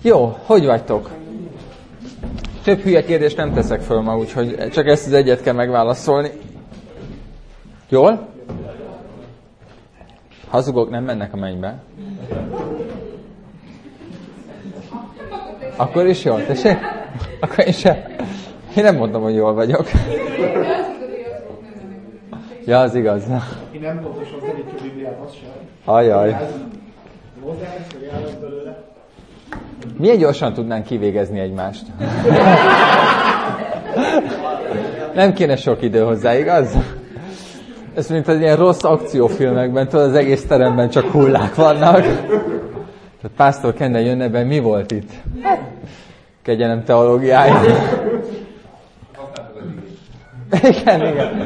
Jó, hogy vagytok? Több hülye kérdést nem teszek föl ma, úgyhogy csak ezt az egyet kell megválaszolni. Jól? Hazugok nem mennek a mennybe. Akkor is jól, tessék? Akkor én sem. Én nem mondom, hogy jól vagyok. Ja, az igaz. Én nem pontos hozzáadjuk a Bibliát, az sem. Ajaj. Milyen gyorsan tudnánk kivégezni egymást? Nem kéne sok idő hozzá, igaz? Ez mint az ilyen rossz akciófilmekben, tudod, az egész teremben csak hullák vannak. Tehát Pásztor Kenne jönne be, mi volt itt? Kegyelem teológiája. Igen.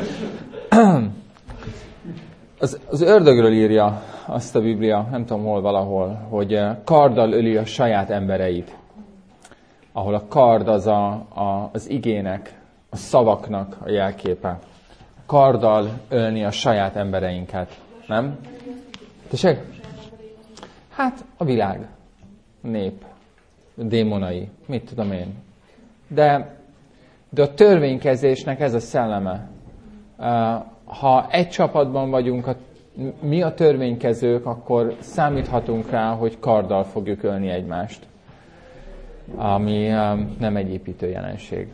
Az ördögről írja azt a Biblia, nem tudom hol valahol, hogy karddal öli a saját embereit. Ahol a kard az az igének, a szavaknak a jelképe. Karddal ölni a saját embereinket. Nem? Tessék? Hát a világ, a nép, a démonai, mit tudom én. De a törvénykezésnek ez a szelleme. Ha egy csapatban vagyunk, mi a törvénykezők, akkor számíthatunk rá, hogy karddal fogjuk ölni egymást. Ami nem egy építő jelenség.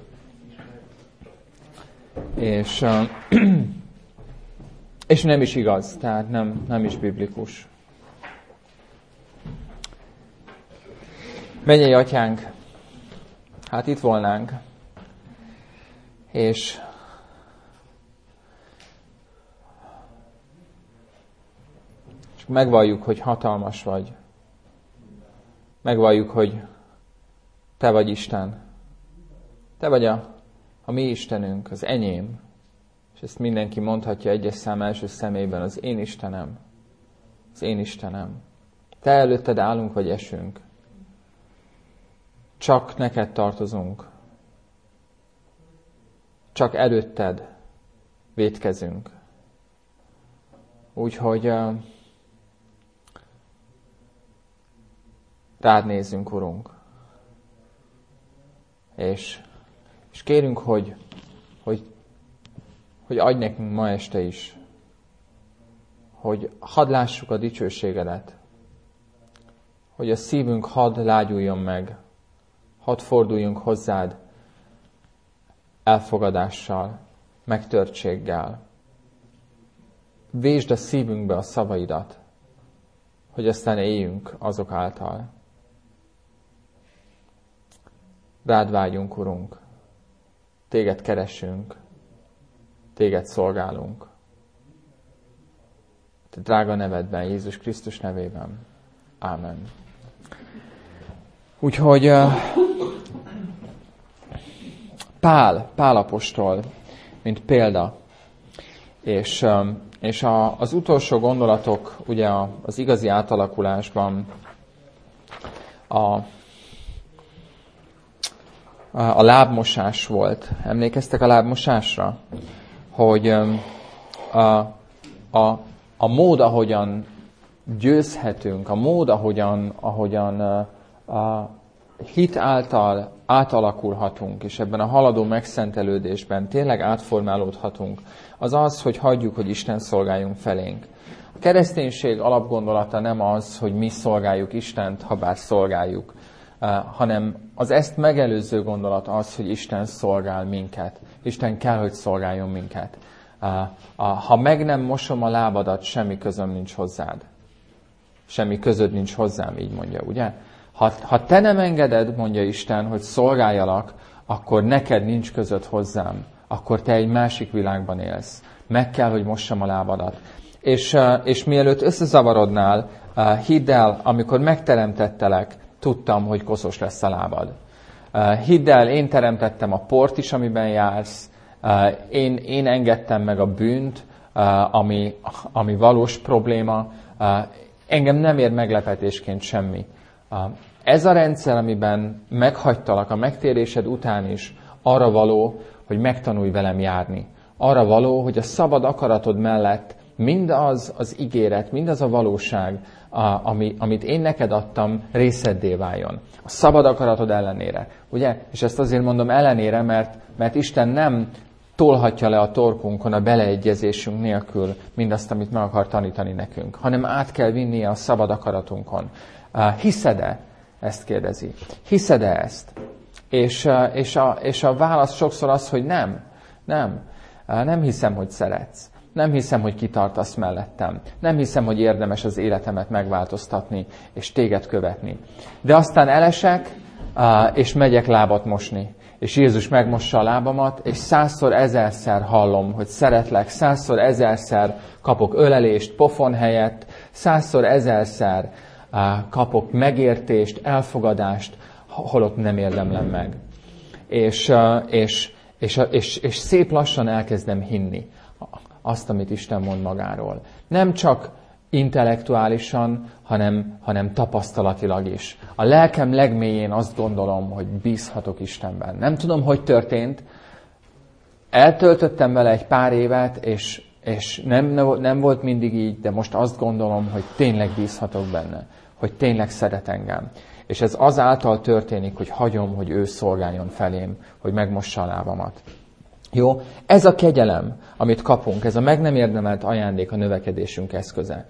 És nem is igaz, tehát nem is biblikus. Mennyei Atyánk, hát itt volnánk, és megvalljuk, hogy hatalmas vagy. Megvalljuk, hogy Te vagy Isten. Te vagy a mi Istenünk, az enyém. És ezt mindenki mondhatja egyes szám első szemében, az én Istenem. Az én Istenem. Te előtted állunk, vagy esünk. Csak neked tartozunk. Csak előtted vétkezünk. Úgyhogy rád nézzünk, Urunk. És kérünk, hogy adj nekünk ma este is, hogy hadd lássuk a dicsőségedet, hogy a szívünk hadd lágyuljon meg, hadd forduljunk hozzád elfogadással, megtörtséggel. Vésd a szívünkbe a szavaidat, hogy aztán éljünk azok által. Rád vágyunk, Urunk, téged keresünk, téged szolgálunk. Te drága nevedben, Jézus Krisztus nevében. Ámen. Úgyhogy Pál apostol, mint példa, és az utolsó gondolatok, ugye az igazi átalakulásban a lábmosás volt. Emlékeztek a lábmosásra? Hogy a mód, ahogyan győzhetünk, a mód, ahogyan hit által átalakulhatunk, és ebben a haladó megszentelődésben tényleg átformálódhatunk, az az, hogy hagyjuk, hogy Isten szolgáljunk felénk. A kereszténység alapgondolata nem az, hogy mi szolgáljuk Istent, ha bár szolgáljuk, hanem az ezt megelőző gondolat az, hogy Isten szolgál minket. Isten kell, hogy szolgáljon minket. Ha meg nem mosom a lábadat, semmi közöm nincs hozzád. Semmi közöd nincs hozzám, így mondja, ugye? Ha te nem engeded, mondja Isten, hogy szolgáljalak, akkor neked nincs közöd hozzám. Akkor te egy másik világban élsz. Meg kell, hogy mossam a lábadat. És mielőtt összezavarodnál, hidd el, amikor megteremtettelek, tudtam, hogy koszos lesz a lábad. Hidd el, én teremtettem a port is, amiben jársz. Én engedtem meg a bűnt, ami valós probléma. Engem nem ér meglepetésként semmi. Ez a rendszer, amiben meghagytalak a megtérésed után is, arra való, hogy megtanulj velem járni. Arra való, hogy a szabad akaratod mellett mindaz az ígéret, mindaz a valóság, amit én neked adtam, részeddé váljon. A szabad akaratod ellenére. Ugye? És ezt azért mondom ellenére, mert Isten nem tolhatja le a torkunkon a beleegyezésünk nélkül mindazt, amit meg akar tanítani nekünk, hanem át kell vinnie a szabad akaratunkon. Hiszed-e? Ezt kérdezi. Hiszed-e ezt? És a válasz sokszor az, hogy nem. Nem hiszem, hogy szeretsz. Nem hiszem, hogy kitartasz mellettem. Nem hiszem, hogy érdemes az életemet megváltoztatni, és téged követni. De aztán elesek, és megyek lábat mosni. És Jézus megmossa a lábamat, és 100-szor, 1000-szer hallom, hogy szeretlek, 100-szor, 1000-szer kapok ölelést pofon helyett, 100-szor, 1000-szer kapok megértést, elfogadást, holott nem érdemlem meg. És szép lassan elkezdem hinni azt, amit Isten mond magáról. Nem csak intellektuálisan, hanem tapasztalatilag is. A lelkem legmélyén azt gondolom, hogy bízhatok Istenben. Nem tudom, hogy történt. Eltöltöttem vele egy pár évet, és nem volt mindig így, de most azt gondolom, hogy tényleg bízhatok benne. Hogy tényleg szeret engem. És ez azáltal történik, hogy hagyom, hogy ő szolgáljon felém, hogy megmossa a lábamat. Jó? Ez a kegyelem, amit kapunk, ez a meg nem érdemelt ajándék a növekedésünk eszköze.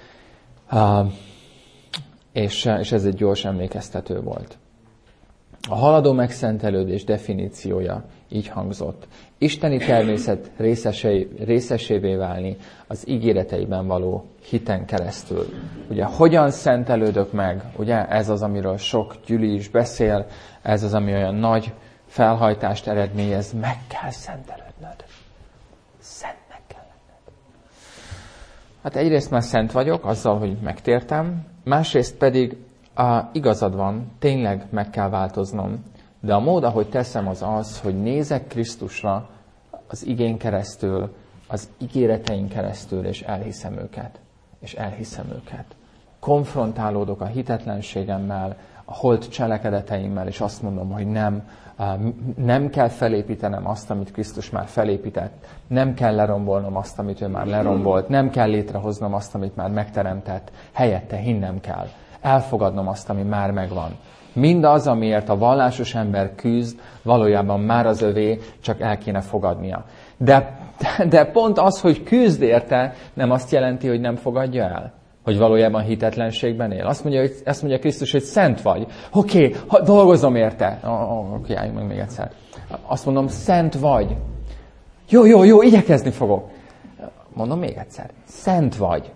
És ez egy gyors emlékeztető volt. A haladó megszentelődés definíciója így hangzott. Isteni természet részesévé válni az ígéreteiben való hiten keresztül. Ugye, hogyan szentelődök meg? Ugye, ez az, amiről sok gyüli is beszél, ez az, ami olyan nagy felhajtást eredményez. Meg kell szentelődnöd. Szentnek kell lenned. Hát egyrészt már szent vagyok, azzal, hogy megtértem, másrészt pedig igazad van, tényleg meg kell változnom, de a mód, ahogy teszem, az, hogy nézek Krisztusra az igén keresztül, az ígéretein keresztül, és elhiszem őket. Konfrontálódok a hitetlenségemmel, a holt cselekedeteimmel, és azt mondom, hogy nem kell felépítenem azt, amit Krisztus már felépített, nem kell lerombolnom azt, amit ő már lerombolt, nem kell létrehoznom azt, amit már megteremtett, helyette hinnem kell. Elfogadnom azt, ami már megvan. Mindaz, amiért a vallásos ember küzd, valójában már az övé, csak el kéne fogadnia. De pont az, hogy küzd érte, nem azt jelenti, hogy nem fogadja el. Hogy valójában hitetlenségben él. Azt mondja Krisztus, hogy szent vagy. Oké, dolgozom érte. Oké, álljunk meg még egyszer. Azt mondom, szent vagy. Jó, igyekezni fogok. Mondom még egyszer. Szent vagy.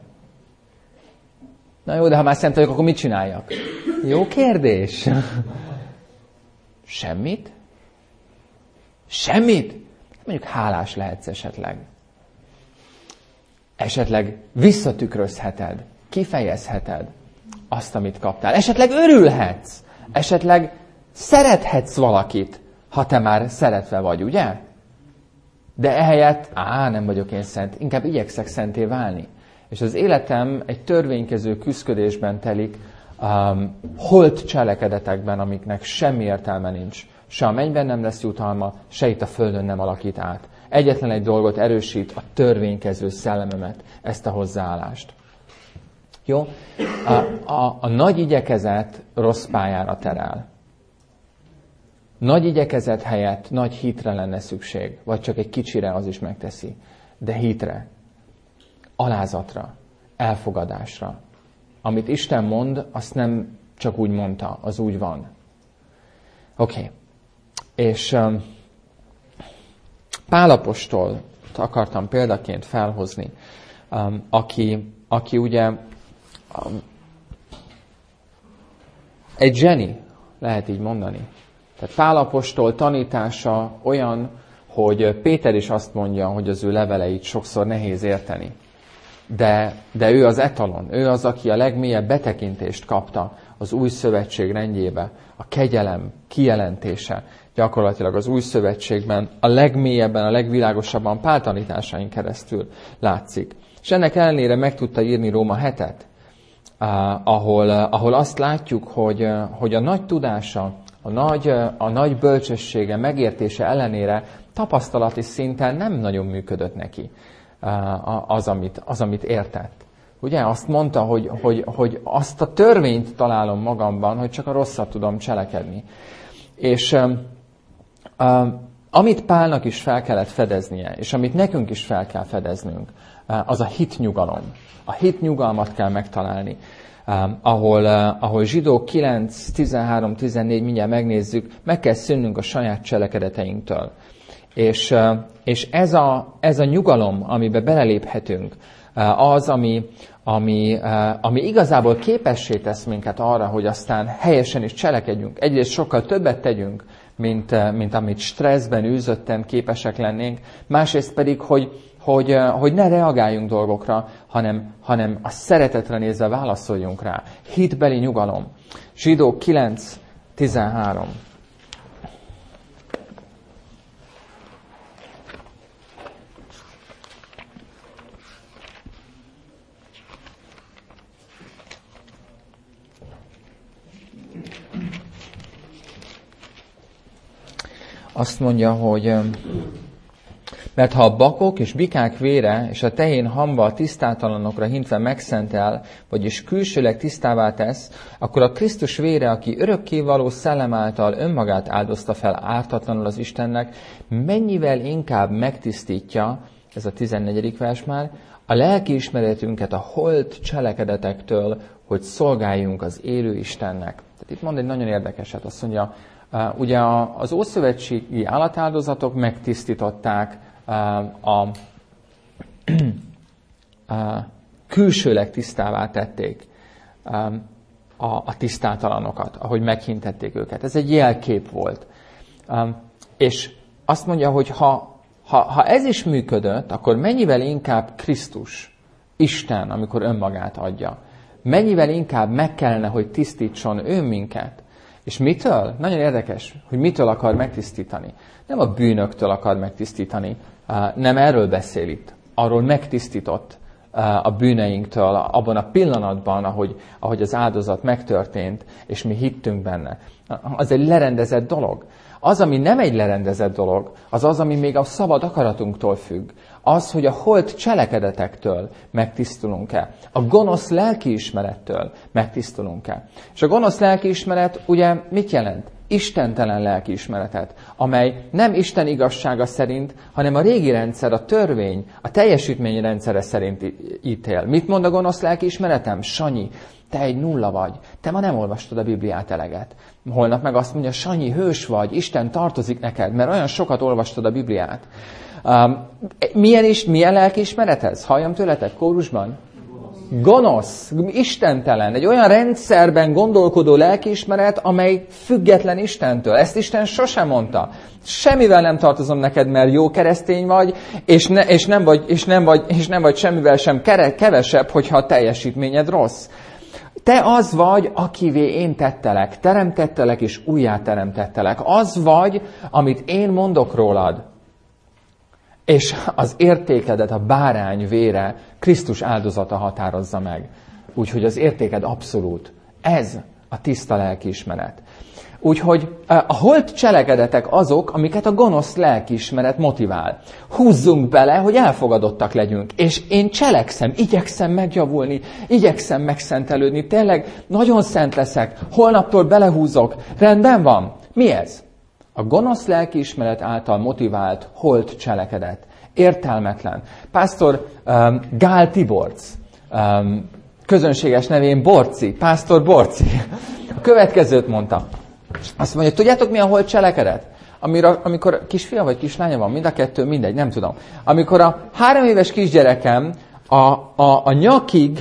Na jó, de ha már szent vagyok, akkor mit csináljak? Jó kérdés. Semmit? Mondjuk hálás lehetsz esetleg. Esetleg visszatükrözheted, kifejezheted azt, amit kaptál. Esetleg örülhetsz. Esetleg szerethetsz valakit, ha te már szeretve vagy, ugye? De ehelyett, nem vagyok én szent, inkább igyekszek szenté válni. És az életem egy törvénykező küszködésben telik, holt cselekedetekben, amiknek semmi értelme nincs. Se a mennyben nem lesz jutalma, se itt a földön nem alakít át. Egyetlen egy dolgot erősít, a törvénykező szellememet, ezt a hozzáállást. Jó? A nagy igyekezet rossz pályára terel. Nagy igyekezet helyett nagy hitre lenne szükség, vagy csak egy kicsire, az is megteszi. De hitre, alázatra, elfogadásra. Amit Isten mond, azt nem csak úgy mondta, az úgy van. Oké. És Pál apostolt akartam példaként felhozni, aki ugye egy zseni, lehet így mondani. Tehát Pál apostol tanítása olyan, hogy Péter is azt mondja, hogy az ő leveleit sokszor nehéz érteni. De ő az etalon, ő az, aki a legmélyebb betekintést kapta az új szövetség rendjébe, a kegyelem kijelentése gyakorlatilag az új szövetségben a legmélyebben, a legvilágosabban Pál tanításain keresztül látszik. És ennek ellenére meg tudta írni Róma 7-et, ahol azt látjuk, hogy a nagy tudása, a nagy bölcsessége, megértése ellenére tapasztalati szinten nem nagyon működött neki. az, amit értett. Ugye azt mondta, hogy azt a törvényt találom magamban, hogy csak a rosszat tudom cselekedni. És amit Pálnak is fel kellett fedeznie, és amit nekünk is fel kell fedeznünk, az a hitnyugalom. A hitnyugalmat kell megtalálni. Ahol Zsidók 9, 13, 14, mindjárt megnézzük, meg kell szűnnünk a saját cselekedeteinktől. És ez a nyugalom, amiben beleléphetünk, az, ami igazából képessé tesz minket arra, hogy aztán helyesen is cselekedjünk. Egyrészt sokkal többet tegyünk, mint amit stresszben, űzötten képesek lennénk. Másrészt pedig, hogy ne reagáljunk dolgokra, hanem a szeretetre nézve válaszoljunk rá. Hitbeli nyugalom. Zsidók 9, 13. Azt mondja, hogy mert ha a bakok és bikák vére és a tehén hamva a tisztátalanokra hintve megszentel, vagyis külsőleg tisztává tesz, akkor a Krisztus vére, aki örökkévaló szellem által önmagát áldozta fel ártatlanul az Istennek, mennyivel inkább megtisztítja, ez a 14. vers már, a lelkiismeretünket a holt cselekedetektől, hogy szolgáljunk az élő Istennek. Tehát itt mond egy nagyon érdekeset, azt mondja, ugye az ószövetségi állatáldozatok megtisztították külsőleg tisztává tették a tisztátalanokat, ahogy meghintették őket. Ez egy jelkép volt. És azt mondja, hogy ha ez is működött, akkor mennyivel inkább Krisztus, Isten, amikor önmagát adja, mennyivel inkább meg kellene, hogy tisztítson ő minket. És mitől? Nagyon érdekes, hogy mitől akar megtisztítani. Nem a bűnöktől akar megtisztítani, nem erről beszél itt. Arról megtisztított a bűneinktől abban a pillanatban, ahogy az áldozat megtörtént, és mi hittünk benne. Az egy lerendezett dolog. Az, ami nem egy lerendezett dolog, az, ami még a szabad akaratunktól függ. Az, hogy a holt cselekedetektől megtisztulunk-e. A gonosz lelkiismerettől megtisztulunk-e. És a gonosz lelkiismeret ugye mit jelent? Istentelen lelkiismeretet, amely nem Isten igazsága szerint, hanem a régi rendszer, a törvény, a teljesítményi rendszere szerint ítél. Mit mond a gonosz lelkiismeretem? Sanyi, te egy nulla vagy. Te ma nem olvastad a Bibliát eleget. Holnap meg azt mondja, Sanyi, hős vagy, Isten tartozik neked, mert olyan sokat olvastad a Bibliát. Milyen lelkiismeret ez? Halljam tőletek kórusban? Gonosz, istentelen, egy olyan rendszerben gondolkodó lelkiismeret, amely független Istentől. Ezt Isten sosem mondta. Semmivel nem tartozom neked, mert jó keresztény vagy, és nem vagy semmivel sem kevesebb, hogyha a teljesítményed rossz. Te az vagy, akivé én tettelek, teremtettelek és újjáteremtettelek. Az vagy, amit én mondok rólad. És az értékedet a bárány vére Krisztus áldozata határozza meg. Úgyhogy az értéked abszolút. Ez a tiszta lelkiismeret. Úgyhogy a holt cselekedetek azok, amiket a gonosz lelkiismeret motivál. Húzzunk bele, hogy elfogadottak legyünk. És én cselekszem, igyekszem megjavulni, igyekszem megszentelődni. Tényleg nagyon szent leszek, holnaptól belehúzok. Rendben van. Mi ez? A gonosz lelkiismeret által motivált holt cselekedet. Értelmetlen. Pásztor Gál Tiborc, közönséges nevén Borci, pásztor Borci, a következőt mondta. Azt mondja, tudjátok mi a holt cselekedet? Amikor kisfia vagy kislánya van, mind a kettő, mindegy, nem tudom. Amikor a 3 éves kisgyerekem a nyakig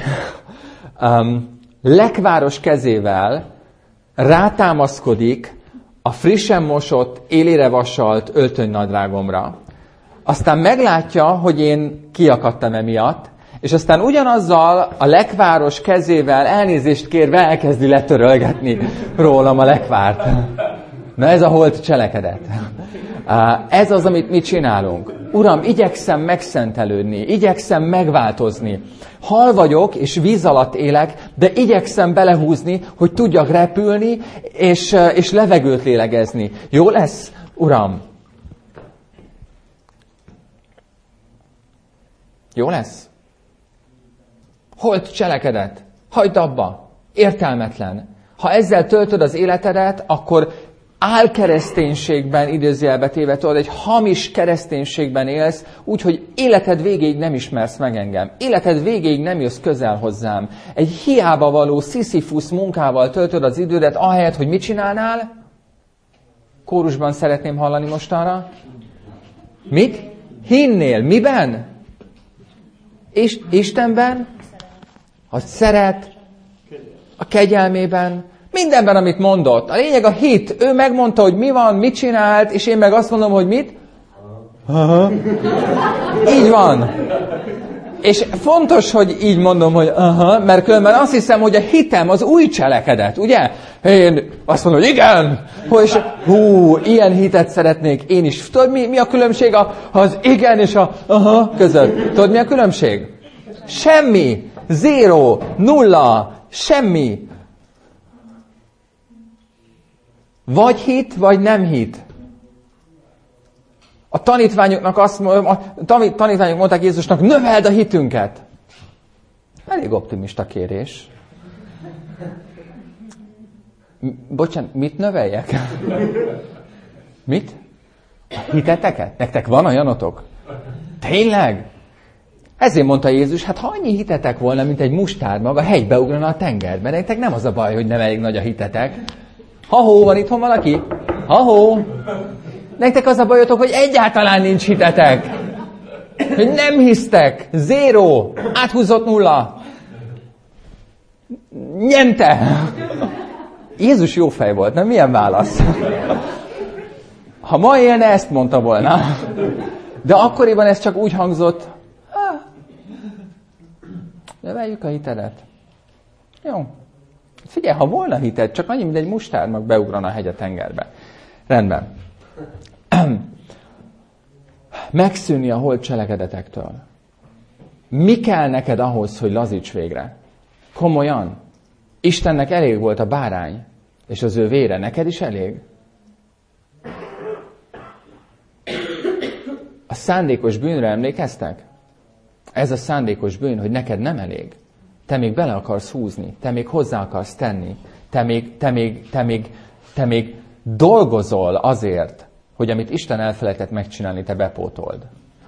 lekváros kezével rátámaszkodik a frissen mosott, élére vasalt öltönynadrágomra. Aztán meglátja, hogy én kiakadtam emiatt, és aztán ugyanazzal a lekváros kezével elnézést kérve elkezdi letörölgetni rólam a lekvárt. Na ez a holt cselekedet. Ez az, amit mi csinálunk. Uram, igyekszem megszentelődni, igyekszem megváltozni. Hal vagyok, és víz alatt élek, de igyekszem belehúzni, hogy tudjak repülni, és levegőt lélegezni. Jó lesz, Uram? Jó lesz? Holt cselekedet. Hagyd abba. Értelmetlen. Ha ezzel töltöd az életedet, akkor álkereszténységben, idézőjelbe téve, tudod, egy hamis kereszténységben élsz, úgyhogy életed végéig nem ismersz meg engem. Életed végéig nem jössz közel hozzám. Egy hiába való Sisyphus munkával töltöd az idődet, ahelyett, hogy mit csinálnál? Kórusban szeretném hallani mostanra. Mit? Hinnél. Miben? Istenben? A szeret, a kegyelmében, mindenben, amit mondott. A lényeg a hit. Ő megmondta, hogy mi van, mit csinált, és én meg azt mondom, hogy mit? Aha. Így van. És fontos, hogy így mondom, hogy aha, mert különben azt hiszem, hogy a hitem az új cselekedet, ugye? Én azt mondom, hogy igen, és ilyen hitet szeretnék én is. Tudod, mi a különbség az igen és a aha között? Tudod, mi a különbség? Semmi, 0, 0, semmi. Vagy hit, vagy nem hit. A tanítványok mondták Jézusnak, növeld a hitünket. Elég optimista kérés. Bocsánat, mit növeljek? Mit? A hiteteket? Nektek van olyanotok? Tényleg? Ezért mondta Jézus, hát ha annyi hitetek volna, mint egy mustármag, a hegy beugrana a tengerbe. Nektek nem az a baj, hogy nem elég nagy a hitetek. Ha-hó, van itthon valaki? Ha-hó! Nektek az a bajotok, hogy egyáltalán nincs hitetek. Hogy nem hisztek. 0. Áthúzott 0. Niente. Jézus jó fej volt, nem? Milyen válasz? Ha ma élne, ezt mondta volna. De akkoriban ez csak úgy hangzott, növeljük a hitedet. Jó. Figyelj, ha volna hited, csak annyi, mint egy mustármag beugrana a hegy a tengerbe. Rendben. Megszűnni a holt cselekedetektől. Mi kell neked ahhoz, hogy lazíts végre? Komolyan. Istennek elég volt a bárány, és az ő vére. Neked is elég? A szándékos bűnre emlékeztek? Ez a szándékos bűn, hogy neked nem elég. Te még bele akarsz húzni, te még hozzá akarsz tenni, te még dolgozol azért, hogy amit Isten elfelejtett megcsinálni, te bepótold.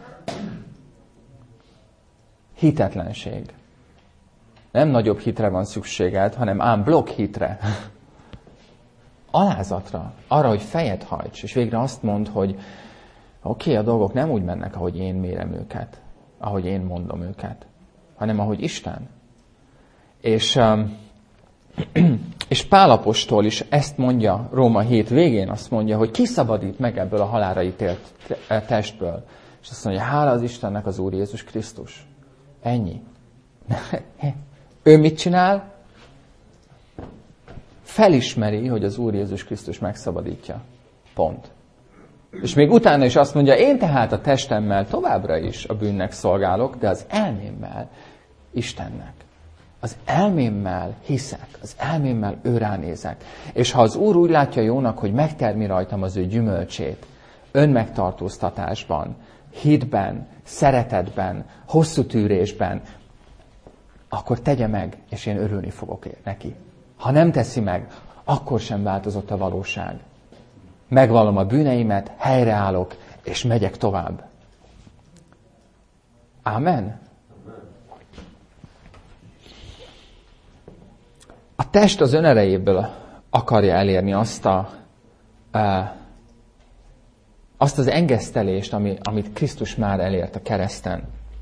Hitetlenség. Nem nagyobb hitre van szükséged, hanem ám blokk hitre. Alázatra, arra, hogy fejet hajts, és végre azt mondd, hogy oké, a dolgok nem úgy mennek, ahogy én mérem őket, ahogy én mondom őket, hanem ahogy Isten. És Pál apostol is ezt mondja Róma 7 végén, azt mondja, hogy kiszabadít meg ebből a halálra ítélt testből. És azt mondja, hála az Istennek az Úr Jézus Krisztus. Ennyi. Ő mit csinál? Felismeri, hogy az Úr Jézus Krisztus megszabadítja. Pont. És még utána is azt mondja, én tehát a testemmel továbbra is a bűnnek szolgálok, de az elmémmel Istennek. Az elmémmel hiszek, az elmémmel ő ránézek. És ha az Úr úgy látja jónak, hogy megtermi rajtam az ő gyümölcsét, önmegtartóztatásban, hitben, szeretetben, hosszú tűrésben, akkor tegye meg, és én örülni fogok neki. Ha nem teszi meg, akkor sem változott a valóság. Megvallom a bűneimet, helyreállok, és megyek tovább. Ámen? A test az önerejéből akarja elérni azt az engesztelést, amit Krisztus már elért a kereszten.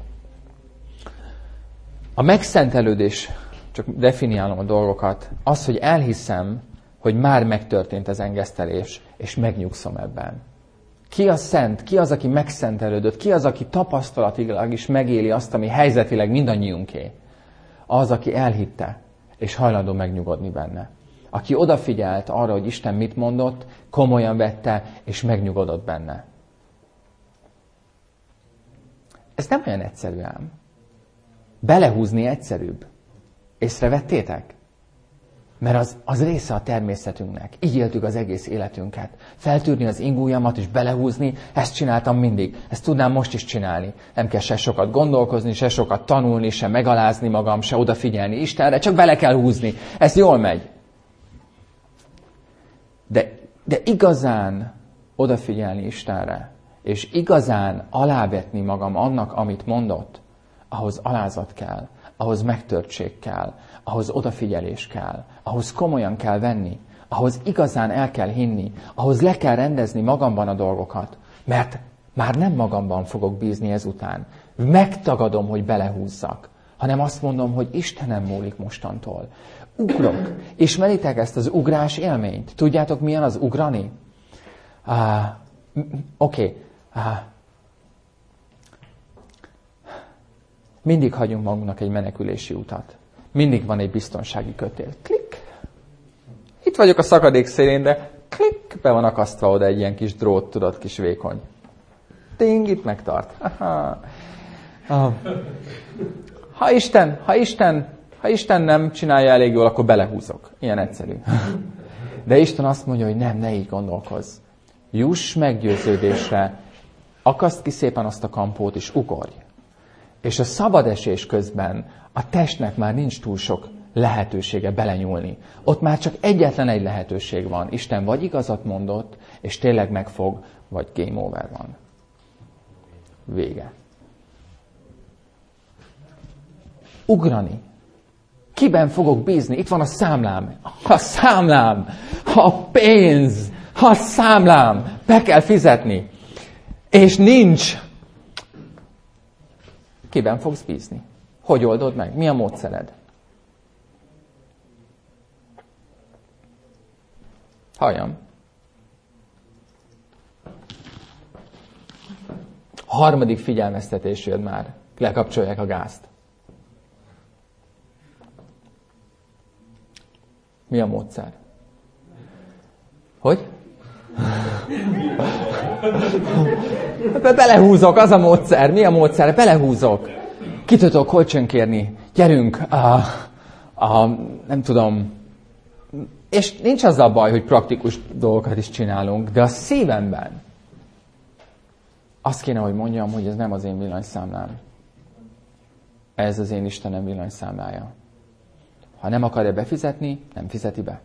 A megszentelődés, csak definiálom a dolgokat, az, hogy elhiszem, hogy már megtörtént az engesztelés, és megnyugszom ebben. Ki a szent? Ki az, aki megszentelődött? Ki az, aki tapasztalatilag is megéli azt, ami helyzetileg mindannyiunké? Az, aki elhitte, és hajlandó megnyugodni benne. Aki odafigyelt arra, hogy Isten mit mondott, komolyan vette, és megnyugodott benne. Ez nem olyan egyszerű ám. Belehúzni egyszerűbb. Észrevettétek? Mert az része a természetünknek. Így éltük az egész életünket. Feltűrni az ingújamat és belehúzni, ezt csináltam mindig. Ezt tudnám most is csinálni. Nem kell se sokat gondolkozni, se sokat tanulni, se megalázni magam, se odafigyelni Istenre, csak bele kell húzni. Ez jól megy. De igazán odafigyelni Istenre, és igazán alávetni magam annak, amit mondott, ahhoz alázat kell, ahhoz megtörtség kell, ahhoz odafigyelés kell, ahhoz komolyan kell venni, ahhoz igazán el kell hinni, ahhoz le kell rendezni magamban a dolgokat, mert már nem magamban fogok bízni ezután. Megtagadom, hogy belehúzzak, hanem azt mondom, hogy Istenem múlik mostantól. Ugrok. Ismeritek ezt az ugrás élményt? Tudjátok, milyen az ugrani? Oké. Mindig hagyunk magunknak egy menekülési utat. Mindig van egy biztonsági kötél. Klik. Itt vagyok a szakadék szélén, de klik, be van akasztva oda egy ilyen kis drót, tudod, kis vékony. Ting, itt megtart. Ha Isten nem csinálja elég jól, akkor belehúzok. Ilyen egyszerű. De Isten azt mondja, hogy nem, ne így gondolkozz. Juss meggyőződésre, akaszd ki szépen azt a kampót, és ugorj. És a szabad esés közben a testnek már nincs túl sok lehetősége belenyúlni. Ott már csak egyetlen egy lehetőség van. Isten vagy igazat mondott, és tényleg megfog, vagy game over van. Vége. Ugrani. Kiben fogok bízni? Itt van a számlám. A számlám. A pénz. A számlám. Be kell fizetni. És nincs. Kiben fogsz bízni? Hogy oldod meg? Mi a módszered? Halljam. A harmadik figyelmeztetés jön már. Lekapcsolják a gázt. Mi a módszer? Hogy? Belehúzok, az a módszer. Mi a módszer? Belehúzok. Ki tudok kölcsönkérni? Gyerünk. Nem tudom. És nincs azzal baj, hogy praktikus dolgokat is csinálunk, de a szívemben azt kéne, hogy mondjam, hogy ez nem az én villanyszámlám. Ez az én Istenem villanyszámlája. Ha nem akarja befizetni, nem fizeti be.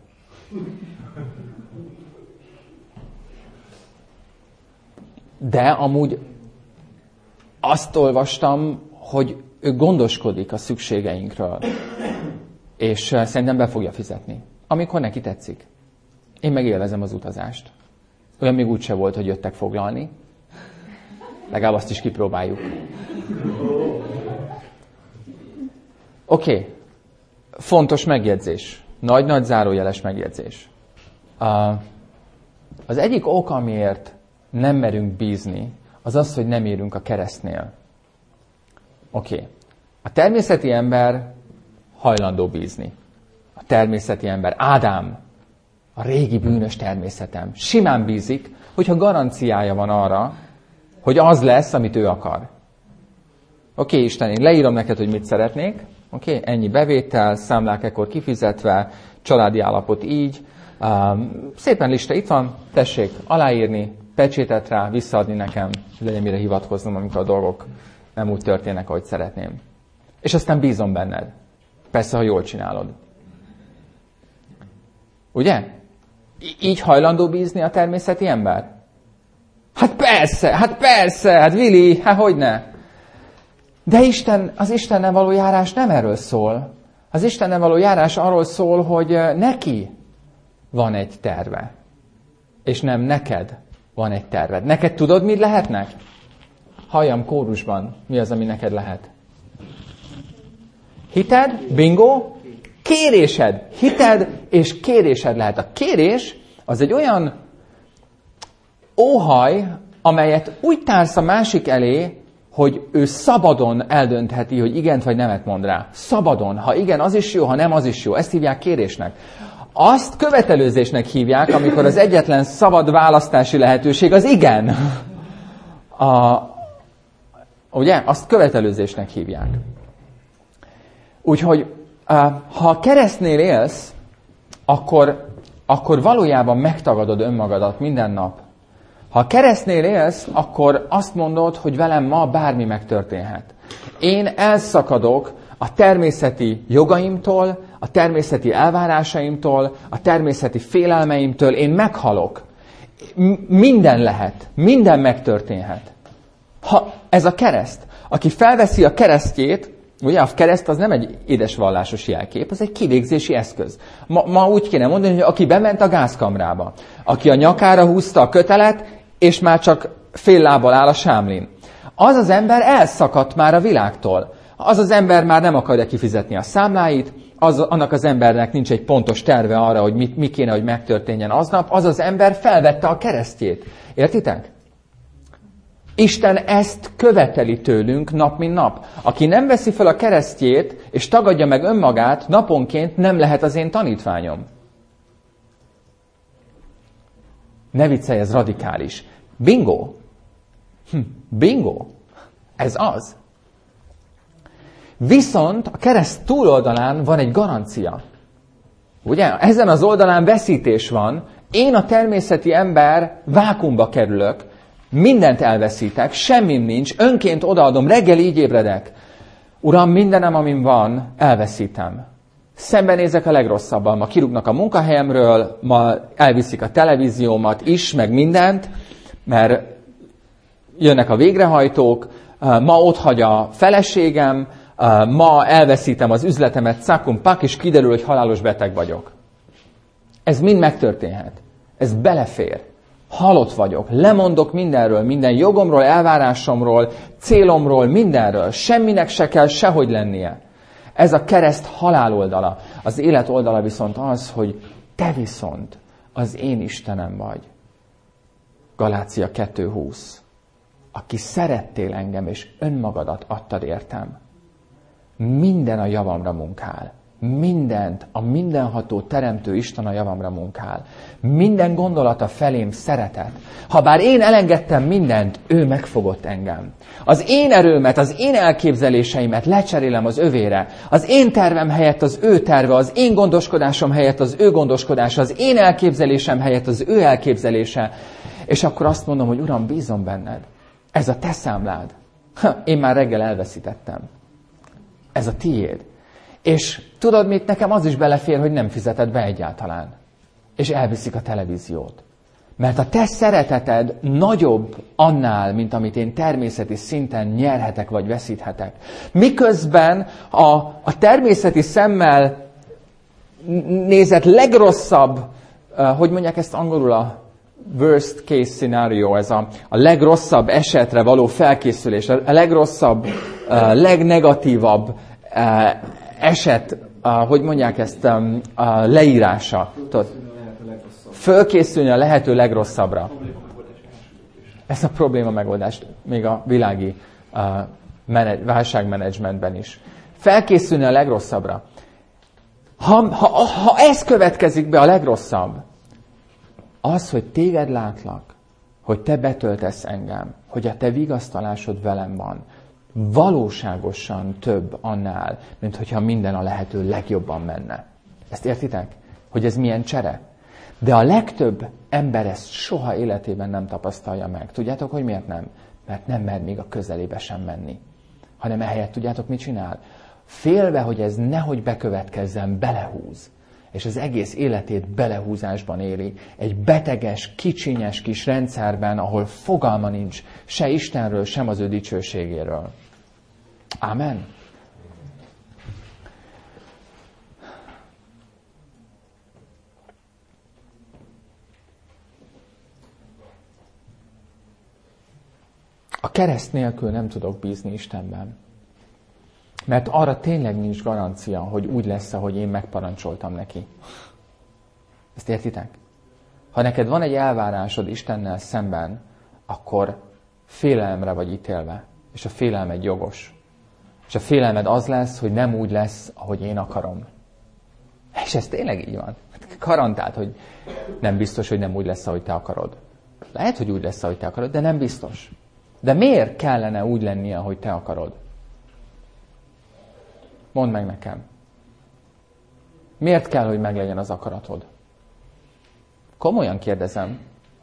De amúgy azt olvastam, hogy ő gondoskodik a szükségeinkről, és szerintem be fogja fizetni, amikor neki tetszik. Én meg élvezem az utazást. Olyan még úgyse volt, hogy jöttek foglalni. Legalább azt is kipróbáljuk. Oké. Fontos megjegyzés. Nagy-nagy zárójeles megjegyzés. Az egyik ok, amiért nem merünk bízni, az az, hogy nem érünk a keresztnél. Oké. A természeti ember hajlandó bízni. A természeti ember, Ádám, a régi bűnös természetem, simán bízik, hogyha garanciája van arra, hogy az lesz, amit ő akar. Oké, Isten, én leírom neked, hogy mit szeretnék. Oké, ennyi bevétel, számlák ekkor kifizetve, családi állapot így. Szépen lista itt van, tessék aláírni, pecsétet rá, visszaadni nekem, hogy legyen mire hivatkoznom, amikor a dolgok nem úgy történnek, ahogy szeretném. És aztán bízom benned. Persze, ha jól csinálod. Ugye? Így hajlandó bízni a természeti ember? Hát persze, hát Vili, hát hogyne? De az Istennel való járás nem erről szól. Az Istennel való járás arról szól, hogy neki van egy terve. És nem neked van egy terved. Neked tudod, mit lehetnek? Halljam kórusban. Mi az, ami neked lehet? Hited, bingo, kérésed. Hited és kérésed lehet. A kérés az egy olyan óhaj, amelyet úgy társz a másik elé, hogy ő szabadon eldöntheti, hogy igent vagy nemet mond rá. Szabadon. Ha igen, az is jó, ha nem, az is jó. Ezt hívják kérésnek. Azt követelőzésnek hívják, amikor az egyetlen szabad választási lehetőség az igen. Ugye? Azt követelőzésnek hívják. Úgyhogy, ha keresztnél élsz, akkor valójában megtagadod önmagadat minden nap. Ha a keresztnél élsz, akkor azt mondod, hogy velem ma bármi megtörténhet. Én elszakadok a természeti jogaimtól, a természeti elvárásaimtól, a természeti félelmeimtől, én meghalok. Minden lehet, minden megtörténhet. Ha ez a kereszt, aki felveszi a keresztjét, ugye a kereszt az nem egy édesvallásos jelkép, az egy kivégzési eszköz. Ma úgy kéne mondani, hogy aki bement a gázkamrába, aki a nyakára húzta a kötelet, és már csak fél lábbal áll a sámlin. Az az ember elszakadt már a világtól. Az az ember már nem akarja kifizetni a számláit, annak az embernek nincs egy pontos terve arra, hogy mi kéne, hogy megtörténjen aznap, az az ember felvette a keresztjét. Értitek? Isten ezt követeli tőlünk nap mint nap. Aki nem veszi fel a keresztjét, és tagadja meg önmagát, naponként nem lehet az én tanítványom. Ne viccelj, ez radikális. Bingo! Bingo! Ez az. Viszont a kereszt túloldalán van egy garancia. Ugye? Ezen az oldalán veszítés van. Én a természeti ember vákumba kerülök, mindent elveszítek, semmim nincs, önként odaadom, reggel így ébredek. Uram, mindenem, amin van, elveszítem. Szembenézek a legrosszabban. Ma kirúgnak a munkahelyemről, ma elviszik a televíziómat is, meg mindent, mert jönnek a végrehajtók, ma otthagy a feleségem, ma elveszítem az üzletemet, cakum-pak, és kiderül, hogy halálos beteg vagyok. Ez mind megtörténhet. Ez belefér. Halott vagyok. Lemondok mindenről, minden jogomról, elvárásomról, célomról, mindenről. Semminek se kell sehogy lennie. Ez a kereszt halál oldala. Az élet oldala viszont az, hogy te viszont az én Istenem vagy. Galácia 2:20. Aki szerettél engem, és önmagadat adtad értem. Minden a javamra munkál. Mindent, a mindenható teremtő Isten a javamra munkál. Minden gondolata felém szeretet. Habár én elengedtem mindent, ő megfogott engem. Az én erőmet, az én elképzeléseimet lecserélem az övére. Az én tervem helyett az ő terve, az én gondoskodásom helyett az ő gondoskodása, az én elképzelésem helyett az ő elképzelése. És akkor azt mondom, hogy Uram, bízom benned. Ez a te számlád. Én már reggel elveszítettem. Ez a tiéd. És tudod mit, nekem az is belefér, hogy nem fizeted be egyáltalán. És elviszik a televíziót. Mert a te szereteted nagyobb annál, mint amit én természeti szinten nyerhetek vagy veszíthetek. Miközben a természeti szemmel nézett legrosszabb, hogy mondják ezt angolul, a worst case scenario, ez a legrosszabb esetre való felkészülés, a legrosszabb, legnegatívabb eset, hogy mondják ezt, a leírása. Fölkészülni a lehető legrosszabbra. Ez a probléma megoldást még a világi válságmenedzsmentben is. Felkészülni a legrosszabbra. Ha ez következik be, a legrosszabb, az, hogy téged látlak, hogy te betöltesz engem, hogy a te vigasztalásod velem van, valóságosan több annál, mint hogyha minden a lehető legjobban menne. Ezt értitek? Hogy ez milyen csere? De a legtöbb ember ezt soha életében nem tapasztalja meg. Tudjátok, hogy miért nem? Mert nem mer még a közelébe sem menni. Hanem ehelyett tudjátok, mit csinál? Félve, hogy ez nehogy bekövetkezzen, belehúz. És az egész életét belehúzásban éli. Egy beteges, kicsinyes kis rendszerben, ahol fogalma nincs se Istenről, sem az ő dicsőségéről. Amen. A kereszt nélkül nem tudok bízni Istenben. Mert arra tényleg nincs garancia, hogy úgy lesz, ahogy én megparancsoltam neki. Ezt értitek? Ha neked van egy elvárásod Istennel szemben, akkor félelemre vagy ítélve. És a félelmed jogos. És a félelmed az lesz, hogy nem úgy lesz, ahogy én akarom. És ez tényleg így van. Garantált, hogy nem biztos, hogy nem úgy lesz, ahogy te akarod. Lehet, hogy úgy lesz, ahogy te akarod, de nem biztos. De miért kellene úgy lennie, ahogy te akarod? Mondd meg nekem. Miért kell, hogy meglegyen az akaratod? Komolyan kérdezem.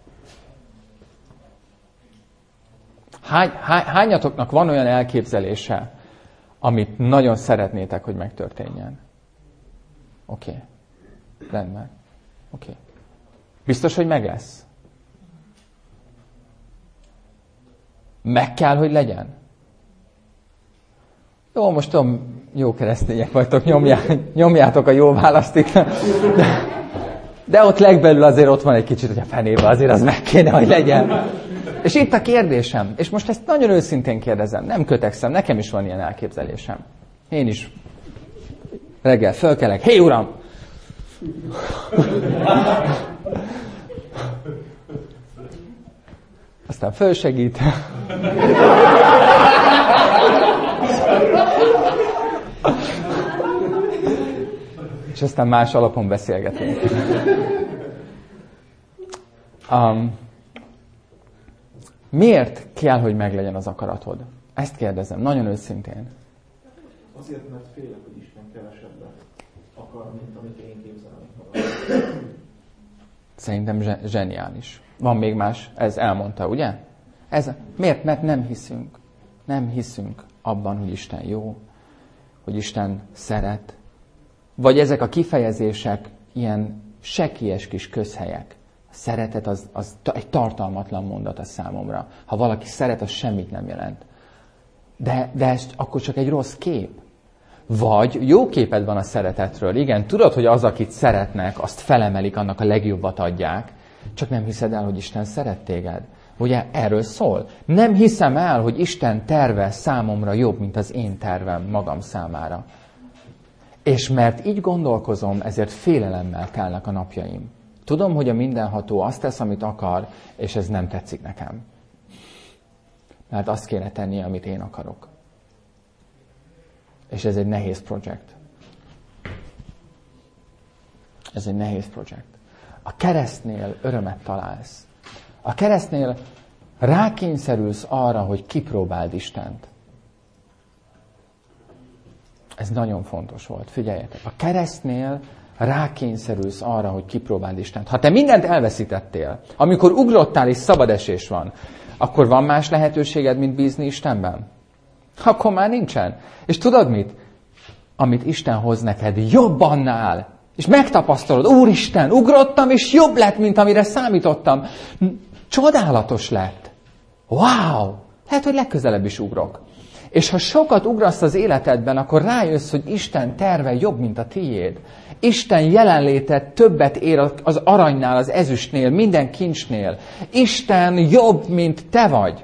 Hányatoknak van olyan elképzelése, amit nagyon szeretnétek, hogy megtörténjen? Oké. Rendben. Oké. Biztos, hogy meg lesz? Meg kell, hogy legyen? Jó, most tudom, jó keresztények vagytok, nyomjátok a jó választ itt. De ott legbelül azért ott van egy kicsit, hogy a fenébe azért az meg kéne, hogy legyen. És itt a kérdésem, és most ezt nagyon őszintén kérdezem, nem kötekszem, nekem is van ilyen elképzelésem. Én is reggel fölkelek, hé uram! Aztán fölsegít. És aztán más alapon beszélgetünk. Miért kell, hogy meglegyen az akaratod? Ezt kérdezem, nagyon őszintén. Azért, mert félek, hogy Isten kevesebbet akar, mint amit én képzelem magam. Szerintem zseniális. Van még más? Ez elmondta, ugye? Miért? Mert nem hiszünk. Nem hiszünk abban, hogy Isten jó, hogy Isten szeret. Vagy ezek a kifejezések ilyen sekélyes kis közhelyek. A szeretet az egy tartalmatlan mondat a számomra. Ha valaki szeret, az semmit nem jelent. De ez akkor csak egy rossz kép. Vagy jó képed van a szeretetről. Igen, tudod, hogy az, akit szeretnek, azt felemelik, annak a legjobbat adják. Csak nem hiszed el, hogy Isten szeret téged. Ugye erről szól. Nem hiszem el, hogy Isten terve számomra jobb, mint az én tervem magam számára. És mert így gondolkozom, ezért félelemmel telnek a napjaim. Tudom, hogy a mindenható azt tesz, amit akar, és ez nem tetszik nekem. Mert azt kéne tennie, amit én akarok. És ez egy nehéz projekt. Ez egy nehéz projekt. A keresztnél örömet találsz. A keresztnél rákényszerülsz arra, hogy kipróbáld Istent. Ez nagyon fontos volt, figyeljetek. A keresztnél rákényszerülsz arra, hogy kipróbáld Istent. Ha te mindent elveszítettél, amikor ugrottál és szabad esés van, akkor van más lehetőséged, mint bízni Istenben? Akkor már nincsen. És tudod mit? Amit Isten hoz neked, jobb annál. És megtapasztalod, Úristen, ugrottam, és jobb lett, mint amire számítottam. Csodálatos lett. Wow! Lehet, hogy legközelebb is ugrok. És ha sokat ugrasz az életedben, akkor rájössz, hogy Isten terve jobb, mint a tiéd. Isten jelenléte többet ér az aranynál, az ezüstnél, minden kincsnél. Isten jobb, mint te vagy.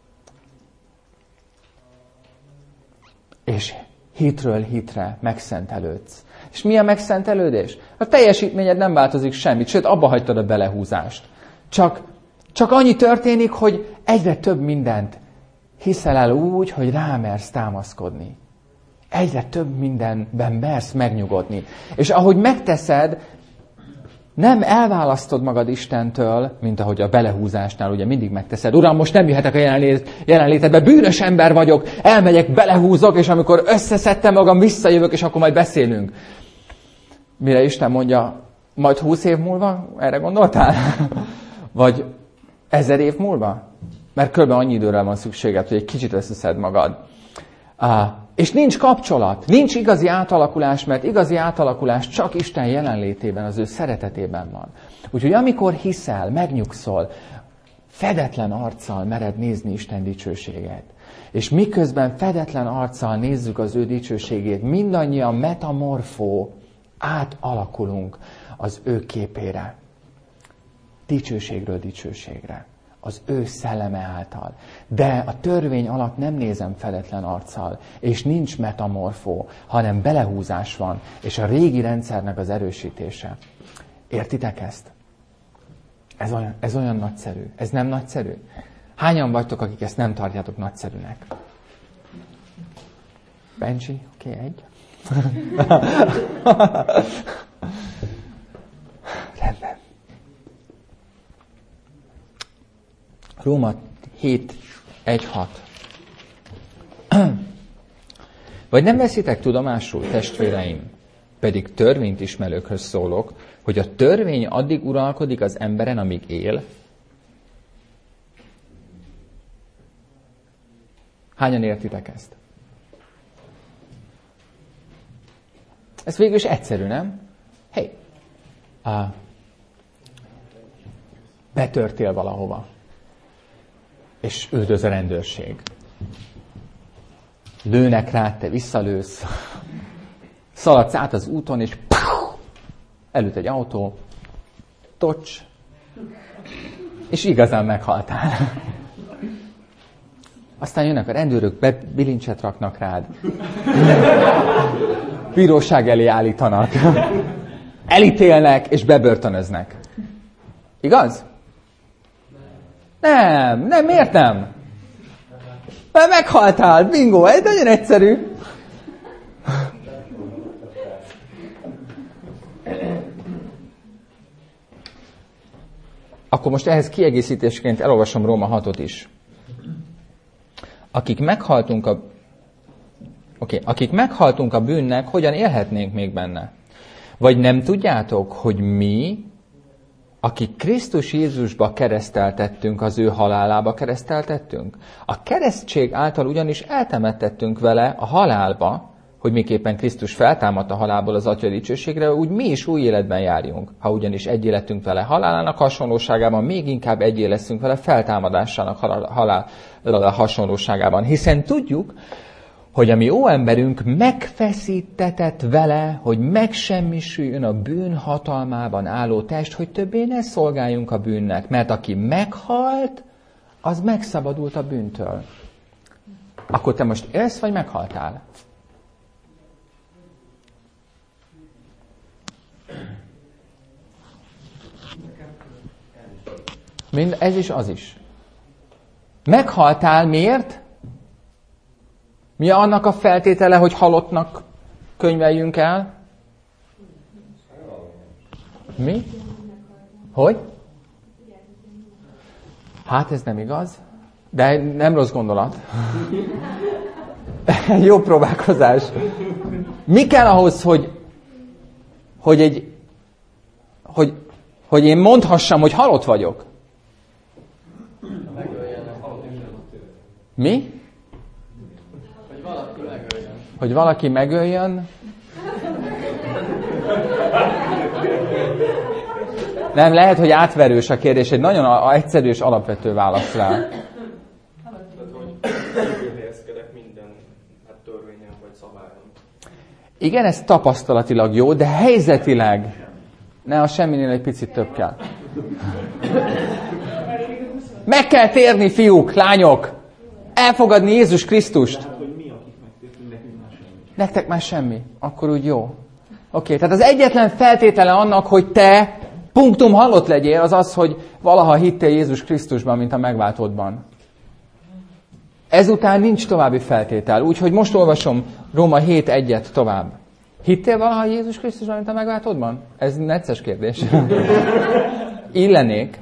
És hitről hitre megszentelődsz. És mi a megszentelődés? A teljesítményed nem változik semmit, sőt, abba hagytad a belehúzást. Csak annyi történik, hogy egyre több mindent hiszel el úgy, hogy rámersz támaszkodni. Egyre több mindenben mersz megnyugodni. És ahogy megteszed, nem elválasztod magad Istentől, mint ahogy a belehúzásnál ugye mindig megteszed. Uram, most nem jöhetek a jelenlétedbe, bűnös ember vagyok, elmegyek, belehúzok, és amikor összeszedtem magam, visszajövök, és akkor majd beszélünk. Mire Isten mondja, majd 20 év múlva? Erre gondoltál? Vagy 1000 év múlva? Mert kb. Annyi időre van szükséged, hogy egy kicsit összeszed magad. És nincs kapcsolat, nincs igazi átalakulás, mert igazi átalakulás csak Isten jelenlétében, az ő szeretetében van. Úgyhogy amikor hiszel, megnyugszol, fedetlen arccal mered nézni Isten dicsőségét. És miközben fedetlen arccal nézzük az ő dicsőségét, mindannyian metamorfó, átalakulunk az ő képére. Dicsőségről dicsőségre. Az ő szelleme által. De a törvény alatt nem nézem fedetlen arccal, és nincs metamorfó, hanem belehúzás van, és a régi rendszernek az erősítése. Értitek ezt? Ez olyan nagyszerű. Ez nem nagyszerű? Hányan vagytok, akik ezt nem tartjátok nagyszerűnek? Benji? Oké, egy. Rendben. Róma 7:1-6. Vagy nem veszitek tudomásul, testvéreim, pedig törvényt ismerőkhöz szólok, hogy a törvény addig uralkodik az emberen, amíg él. Hányan értitek ezt? Ez végül is egyszerű, nem? Hey, betörtél valahova, és üldöz a rendőrség. Lőnek rád, te visszalősz, szaladsz át az úton, és elüt egy autó, tocs, és igazán meghaltál. Aztán jönnek a rendőrök, bilincset raknak rád. Bíróság elé állítanak. Elítélnek, és bebörtönöznek. Igaz? Nem, miért nem? Mert meghaltál, bingo, ez nagyon egyszerű. Akkor most ehhez kiegészítésként elolvasom Róma 6-ot is. Akik meghaltunk a bűnnek, hogyan élhetnénk még benne? Vagy nem tudjátok, hogy mi, akik Krisztus Jézusba kereszteltettünk, az ő halálába kereszteltettünk? A keresztség által ugyanis eltemettettünk vele a halálba, hogy miképpen Krisztus feltámadt a halálból az Atya dicsőségre, úgy mi is új életben járjunk. Ha ugyanis egyé lettünk vele halálának hasonlóságában, még inkább egyé leszünk vele feltámadásának halál hasonlóságában. Hiszen tudjuk, hogy a mi óemberünk megfeszítetett vele, hogy megsemmisüljön a bűn hatalmában álló test, hogy többé ne szolgáljunk a bűnnek. Mert aki meghalt, az megszabadult a bűntől. Akkor te most élsz, vagy meghaltál? Mind ez is, az is. Meghaltál miért? Mi annak a feltétele, hogy halottnak könyveljünk el? Mi? Hogy? Hát ez nem igaz, de nem rossz gondolat. Jó próbálkozás. Mi kell ahhoz, hogy én mondhassam, hogy halott vagyok? Mi? Hogy valaki megöljön? Nem, lehet, hogy átverős a kérdés. Egy nagyon egyszerű és alapvető válasz rá. Tehát, hogy helyezkedek minden törvényen vagy szabályon. Igen, ez tapasztalatilag jó, de helyzetileg a semminél egy picit több kell. Meg kell térni, fiúk, lányok! Elfogadni Jézus Krisztust. Tehát, hogy mi, akik megtértünk, nekünk már semmi. Nektek már semmi. Akkor úgy jó. Oké, tehát az egyetlen feltétele annak, hogy te punktum halott legyél, az az, hogy valaha hittél Jézus Krisztusban, mint a megváltódban. Ezután nincs további feltétel. Úgyhogy most olvasom Róma 7:1 tovább. Hittél valaha Jézus Krisztusban, mint a megváltódban? Ez necces kérdés. Illenék.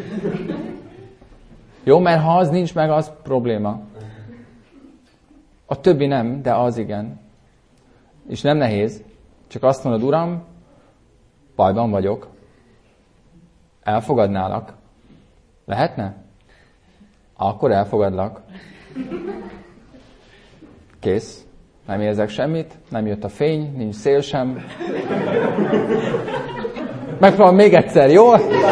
Jó, mert ha az nincs meg, az probléma. A többi nem, de az igen. És nem nehéz. Csak azt mondod, Uram, bajban vagyok. Elfogadnálak. Lehetne? Akkor elfogadlak. Kész. Nem érzek semmit, nem jött a fény, nincs szél sem. Megpróbálom még egyszer, jó?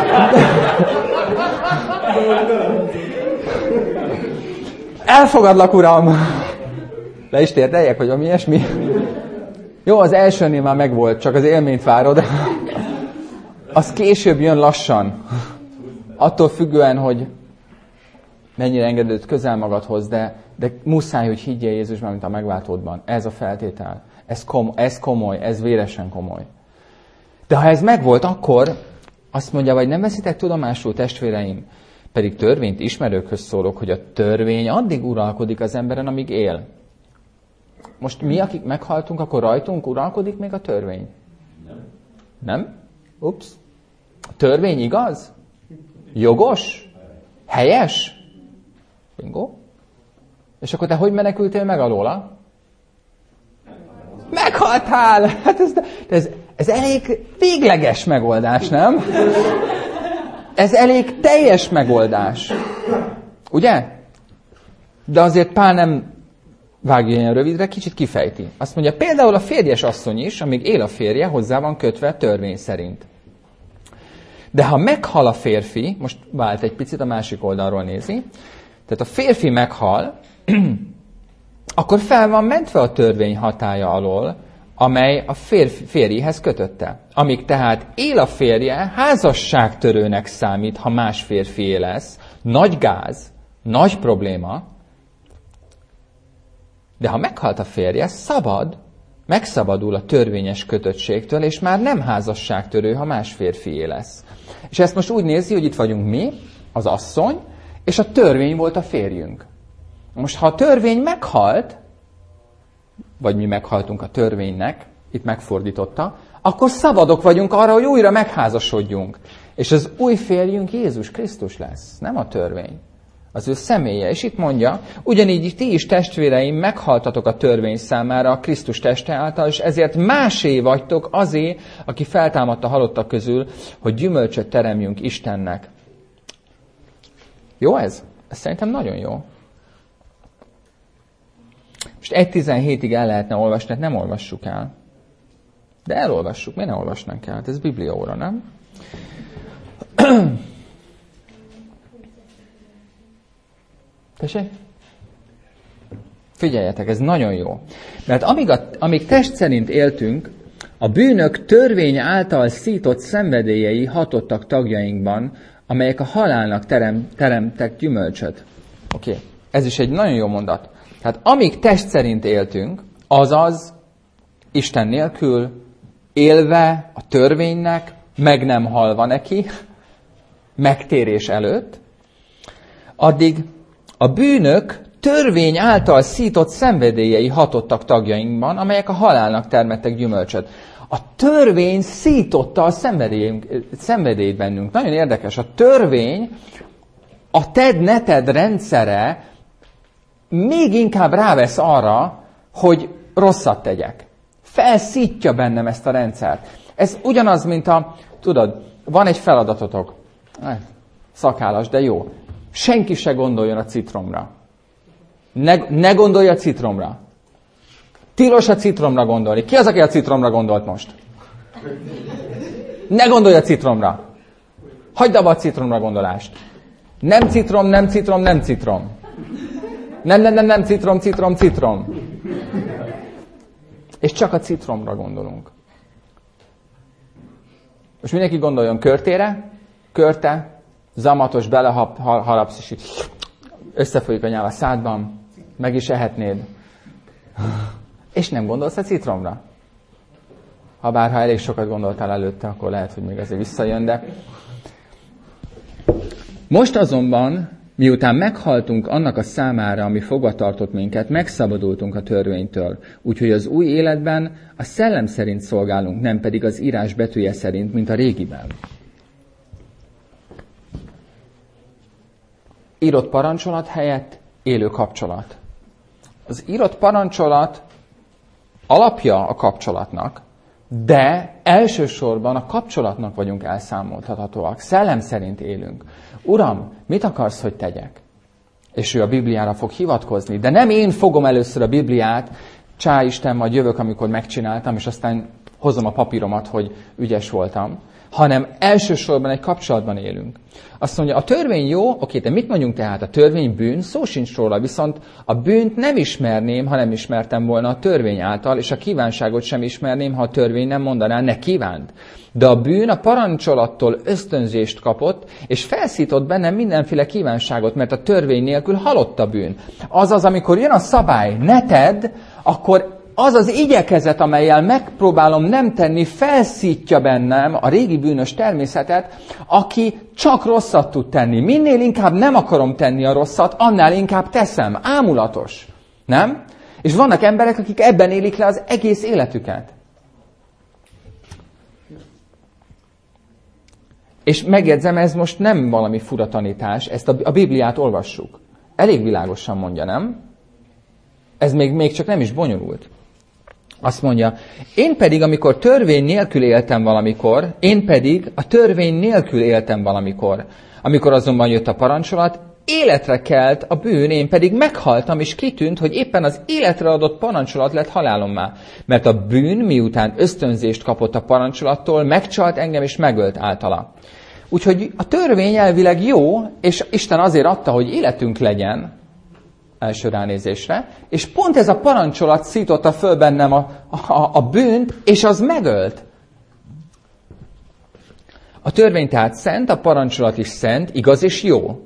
Elfogadlak, Uram! Le is térdeljek, vagy valami ilyesmi? Jó, az elsőnél már megvolt, csak az élményt várod. Az később jön lassan. Attól függően, hogy mennyire engedőd közel magadhoz, de muszáj, hogy higgyél Jézusban, mint a megváltódban. Ez a feltétel. Ez komoly, ez véresen komoly. De ha ez megvolt, akkor azt mondja, vagy nem veszitek tudomásul, testvéreim, pedig törvényt ismerőkhöz szólok, hogy a törvény addig uralkodik az emberen, amíg él. Most mi, akik meghaltunk, akkor rajtunk uralkodik még a törvény? Nem? Ups. A törvény igaz? Jogos? Helyes? Bingo? És akkor te hogy menekültél meg alóla? Meghaltál! Hát ez elég végleges megoldás, nem? Ez elég teljes megoldás. Ugye? De azért Pál nem vágja ilyen rövidre, kicsit kifejti. Azt mondja, például a férjes asszony is, amíg él a férje, hozzá van kötve törvény szerint. De ha meghal a férfi, most vált egy picit, a másik oldalról nézi, tehát a férfi meghal, akkor fel van mentve a törvény hatálya alól, amely a férjéhez kötötte. Amíg tehát él a férje, házasságtörőnek számít, ha más férfié lesz. Nagy gáz, nagy probléma. De ha meghalt a férje, megszabadul a törvényes kötöttségtől, és már nem házasságtörő, ha más férfié lesz. És ezt most úgy nézi, hogy itt vagyunk mi, az asszony, és a törvény volt a férjünk. Most, ha a törvény meghalt, vagy mi meghaltunk a törvénynek, itt megfordította, akkor szabadok vagyunk arra, hogy újra megházasodjunk. És az új férjünk Jézus Krisztus lesz, nem a törvény. Az ő személye. És itt mondja, ugyanígy ti is testvéreim meghaltatok a törvény számára a Krisztus teste által, és ezért másé vagytok azé, aki feltámadt a halottak közül, hogy gyümölcsöt teremjünk Istennek. Jó ez? Ez szerintem nagyon jó. Most 1.17-ig el lehetne olvasni, hát nem olvassuk el. De elolvassuk, miért ne olvasnánk el? Hát ez bibliaóra, nem? Tessék? Figyeljetek, ez nagyon jó. Mert amíg test szerint éltünk, a bűnök törvény által szított szenvedélyei hatottak tagjainkban, amelyek a halálnak teremtek gyümölcsöt. Oké, ez is egy nagyon jó mondat. Tehát amíg test szerint éltünk, azaz Isten nélkül, élve a törvénynek, meg nem halva neki, megtérés előtt, addig a bűnök törvény által szított szenvedélyei hatottak tagjainkban, amelyek a halálnak termettek gyümölcsöt. A törvény szította a szenvedélyt bennünk. Nagyon érdekes. A törvény, a ted-ne-ted rendszere még inkább rávesz arra, hogy rosszat tegyek. Felszítja bennem ezt a rendszert. Ez ugyanaz, mint tudod, van egy feladatotok. Szakállas, de jó. Senki se gondoljon a citromra. Ne gondolj a citromra. Tilos a citromra gondolni. Ki az, aki a citromra gondolt most? Ne gondolj a citromra. Hagyd abba a citromra gondolást. Nem citrom, nem citrom, nem citrom. Nem citrom, citrom, citrom. És csak a citromra gondolunk. Most mindenki gondoljon körtére, körte, zamatos, beleharapsz, és így összefolyik a nyál a szádban, meg is ehetnéd. És nem gondolsz a citromra. Ha elég sokat gondoltál előtte, akkor lehet, hogy még azért visszajön, de... Most azonban, miután meghaltunk annak a számára, ami fogva tartott minket, megszabadultunk a törvénytől. Úgyhogy az új életben a szellem szerint szolgálunk, nem pedig az írás betűje szerint, mint a régiben. Írott parancsolat helyett élő kapcsolat. Az írott parancsolat alapja a kapcsolatnak, de elsősorban a kapcsolatnak vagyunk elszámoltathatóak. Szellem szerint élünk. Uram, mit akarsz, hogy tegyek? És ő a Bibliára fog hivatkozni. De nem én fogom először a Bibliát, csá Isten, majd jövök, amikor megcsináltam, és aztán hozom a papíromat, hogy ügyes voltam, hanem elsősorban egy kapcsolatban élünk. Azt mondja, a törvény jó, oké, de mit mondjunk tehát? A törvény bűn? Szó sincs róla, viszont a bűnt nem ismerném, ha nem ismertem volna a törvény által, és a kívánságot sem ismerném, ha a törvény nem mondaná, ne kívánt. De a bűn a parancsolattól ösztönzést kapott, és felszított bennem mindenféle kívánságot, mert a törvény nélkül halott a bűn. Azaz, amikor jön a szabály, ne tedd, akkor az az igyekezet, amellyel megpróbálom nem tenni, felszítja bennem a régi bűnös természetet, aki csak rosszat tud tenni. Minél inkább nem akarom tenni a rosszat, annál inkább teszem. Ámulatos. Nem? És vannak emberek, akik ebben élik le az egész életüket. És megjegyzem, ez most nem valami fura tanítás, ezt a Bibliát olvassuk. Elég világosan mondja, nem? Ez még csak nem is bonyolult. Azt mondja, én pedig, amikor törvény nélkül éltem valamikor, amikor azonban jött a parancsolat, életre kelt a bűn, én pedig meghaltam, és kitűnt, hogy éppen az életre adott parancsolat lett halálommá. Mert a bűn, miután ösztönzést kapott a parancsolattól, megcsalt engem, és megölt általa. Úgyhogy a törvény elvileg jó, és Isten azért adta, hogy életünk legyen, első ránézésre, és pont ez a parancsolat szította föl bennem a bűnt, és az megölt. A törvény tehát szent, a parancsolat is szent, igaz és jó.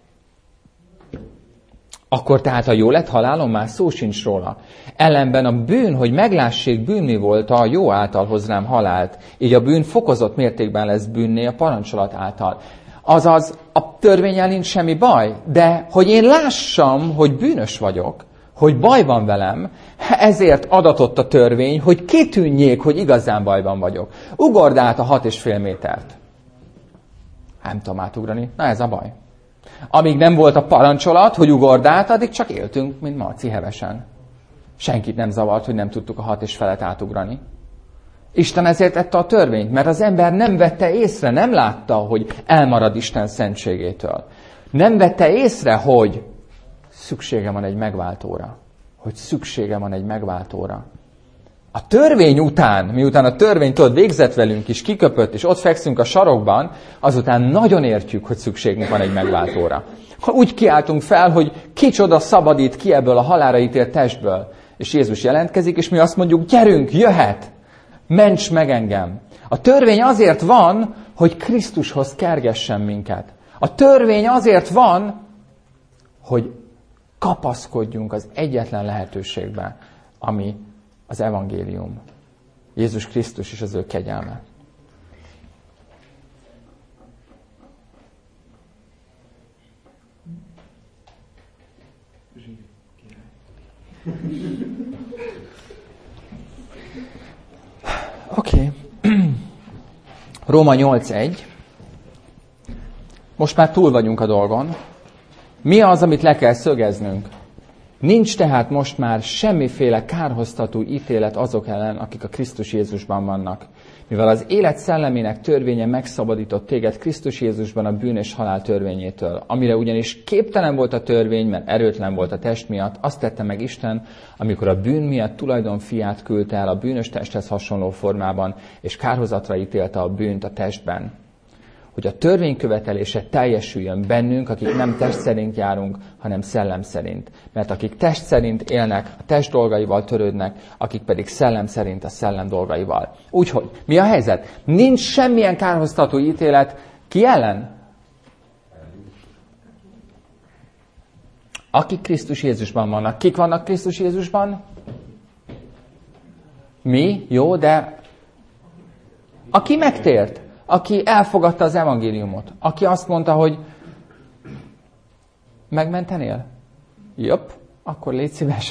Akkor tehát a jó lett halálom, már szó sincs róla. Ellenben a bűn, hogy meglássék bűn mi volt, a jó által hoz rám halált. Így a bűn fokozott mértékben lesz bűnné a parancsolat által. Azaz, a törvénnyel nincs semmi baj, de hogy én lássam, hogy bűnös vagyok, hogy baj van velem, ezért adatott a törvény, hogy kitűnjék, hogy igazán bajban vagyok. Ugord át a 6,5 métert. Nem tudom átugrani. Na ez a baj. Amíg nem volt a parancsolat, hogy ugord át, addig csak éltünk, mint Marci hevesen. Senkit nem zavart, hogy nem tudtuk a 6,5-et átugrani. Isten ezért tette a törvényt, mert az ember nem vette észre, nem látta, hogy elmarad Isten szentségétől. Nem vette észre, hogy szüksége van egy megváltóra. A törvény után, miután a törvény végzett velünk is, kiköpött, és ott fekszünk a sarokban, azután nagyon értjük, hogy szükségünk van egy megváltóra. Úgy kiáltunk fel, hogy kicsoda szabadít ki ebből a halálra ítélt testből. És Jézus jelentkezik, és mi azt mondjuk, gyerünk, jöhet! Ments meg engem! A törvény azért van, hogy Krisztushoz kergessen minket. A törvény azért van, hogy kapaszkodjunk az egyetlen lehetőségbe, ami az evangélium. Jézus Krisztus és az ő kegyelme. Oké. Róma 8:1. Most már túl vagyunk a dolgon. Mi az, amit le kell szögeznünk? Nincs tehát most már semmiféle kárhoztató ítélet azok ellen, akik a Krisztus Jézusban vannak. Mivel az élet szellemének törvénye megszabadított téged Krisztus Jézusban a bűn és halál törvényétől, amire ugyanis képtelen volt a törvény, mert erőtlen volt a test miatt, azt tette meg Isten, amikor a bűn miatt tulajdon fiát küldte el a bűnös testhez hasonló formában, és kárhozatra ítélte a bűnt a testben. Hogy a törvény követelése teljesüljön bennünk, akik nem test szerint járunk, hanem szellem szerint. Mert akik test szerint élnek, a test dolgaival törődnek, akik pedig szellem szerint a szellem dolgaival. Úgyhogy, mi a helyzet? Nincs semmilyen kárhoztató ítélet ki ellen? Akik Krisztus Jézusban vannak. Kik vannak Krisztus Jézusban? Mi? Jó, de aki megtért. Aki elfogadta az evangéliumot. Aki azt mondta, hogy megmentenél? Jobb, akkor légy szíves.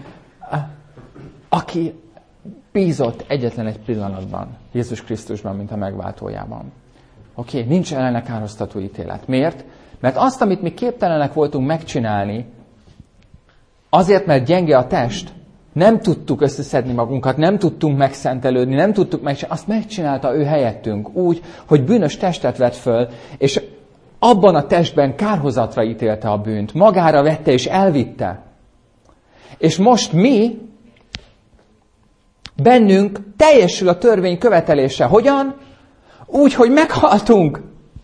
Aki bízott egyetlen egy pillanatban Jézus Krisztusban, mint a megváltójában. Oké, nincs ellene kárhoztató ítélet. Miért? Mert azt, amit mi képtelenek voltunk megcsinálni, azért, mert gyenge a test, nem tudtuk összeszedni magunkat, nem tudtunk megszentelődni, nem tudtuk megcsinálni. Azt megcsinálta ő helyettünk úgy, hogy bűnös testet vett föl, és abban a testben kárhozatra ítélte a bűnt. Magára vette és elvitte. És most mi, bennünk teljesül a törvény követelése. Hogyan? Úgy, hogy meghaltunk.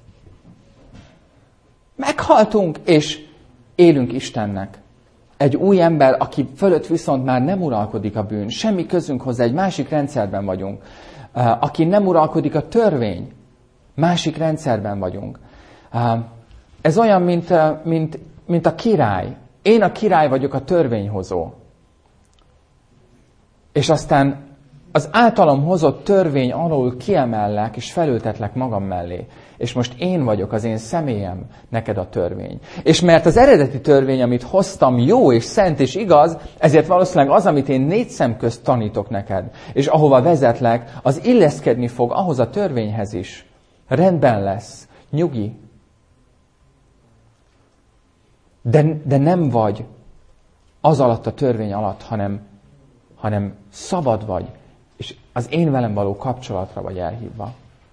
Meghaltunk, és élünk Istennek. Egy új ember, aki fölött viszont már nem uralkodik a bűn, semmi közünk hozzá, egy másik rendszerben vagyunk. Aki nem uralkodik a törvény, másik rendszerben vagyunk. Ez olyan, mint a király. Én a király vagyok, a törvényhozó. És aztán az általam hozott törvény alól kiemellek, és felültetlek magam mellé. És most én vagyok, az én személyem, neked a törvény. És mert az eredeti törvény, amit hoztam, jó és szent és igaz, ezért valószínűleg az, amit én 4 szem közt tanítok neked, és ahova vezetlek, az illeszkedni fog ahhoz a törvényhez is. Rendben lesz, nyugi. De nem vagy az alatt a törvény alatt, hanem szabad vagy, és az én velem való kapcsolatra vagy elhívva.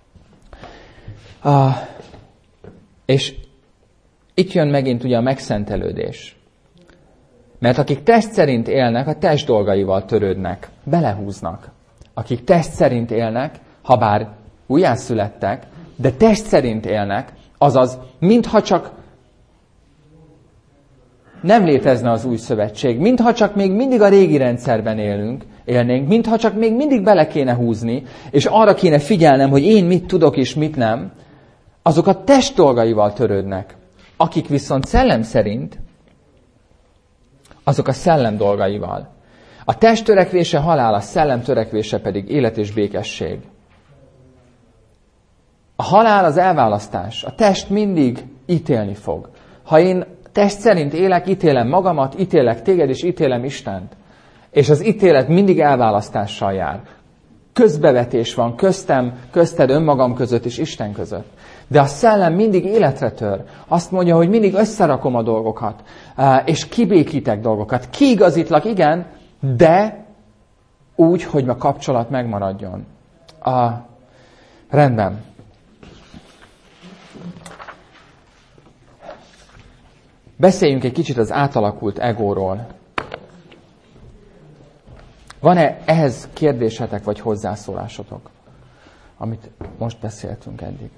És itt jön megint ugye a megszentelődés. Mert akik test szerint élnek, a test dolgaival törődnek, belehúznak. Akik test szerint élnek, habár újjászülettek, de test szerint élnek, azaz, mintha csak nem létezne az új szövetség, mintha csak még mindig a régi rendszerben élnénk, mintha csak még mindig bele kéne húzni, és arra kéne figyelnem, hogy én mit tudok és mit nem, azok a test dolgaival törődnek. Akik viszont szellem szerint, azok a szellem dolgaival. A test törekvése halál, a szellem törekvése pedig élet és békesség. A halál az elválasztás. A test mindig ítélni fog. Ha én test szerint élek, ítélem magamat, ítélek téged, és ítélem Istent. És az ítélet mindig elválasztással jár. Közbevetés van közted, önmagam között és Isten között. De a szellem mindig életre tör. Azt mondja, hogy mindig összerakom a dolgokat, és kibékítek dolgokat. Kiigazítlak, igen, de úgy, hogy a kapcsolat megmaradjon. Rendben. Beszéljünk egy kicsit az átalakult egóról. Van-e ehhez kérdésetek vagy hozzászólásotok, amit most beszéltünk eddig?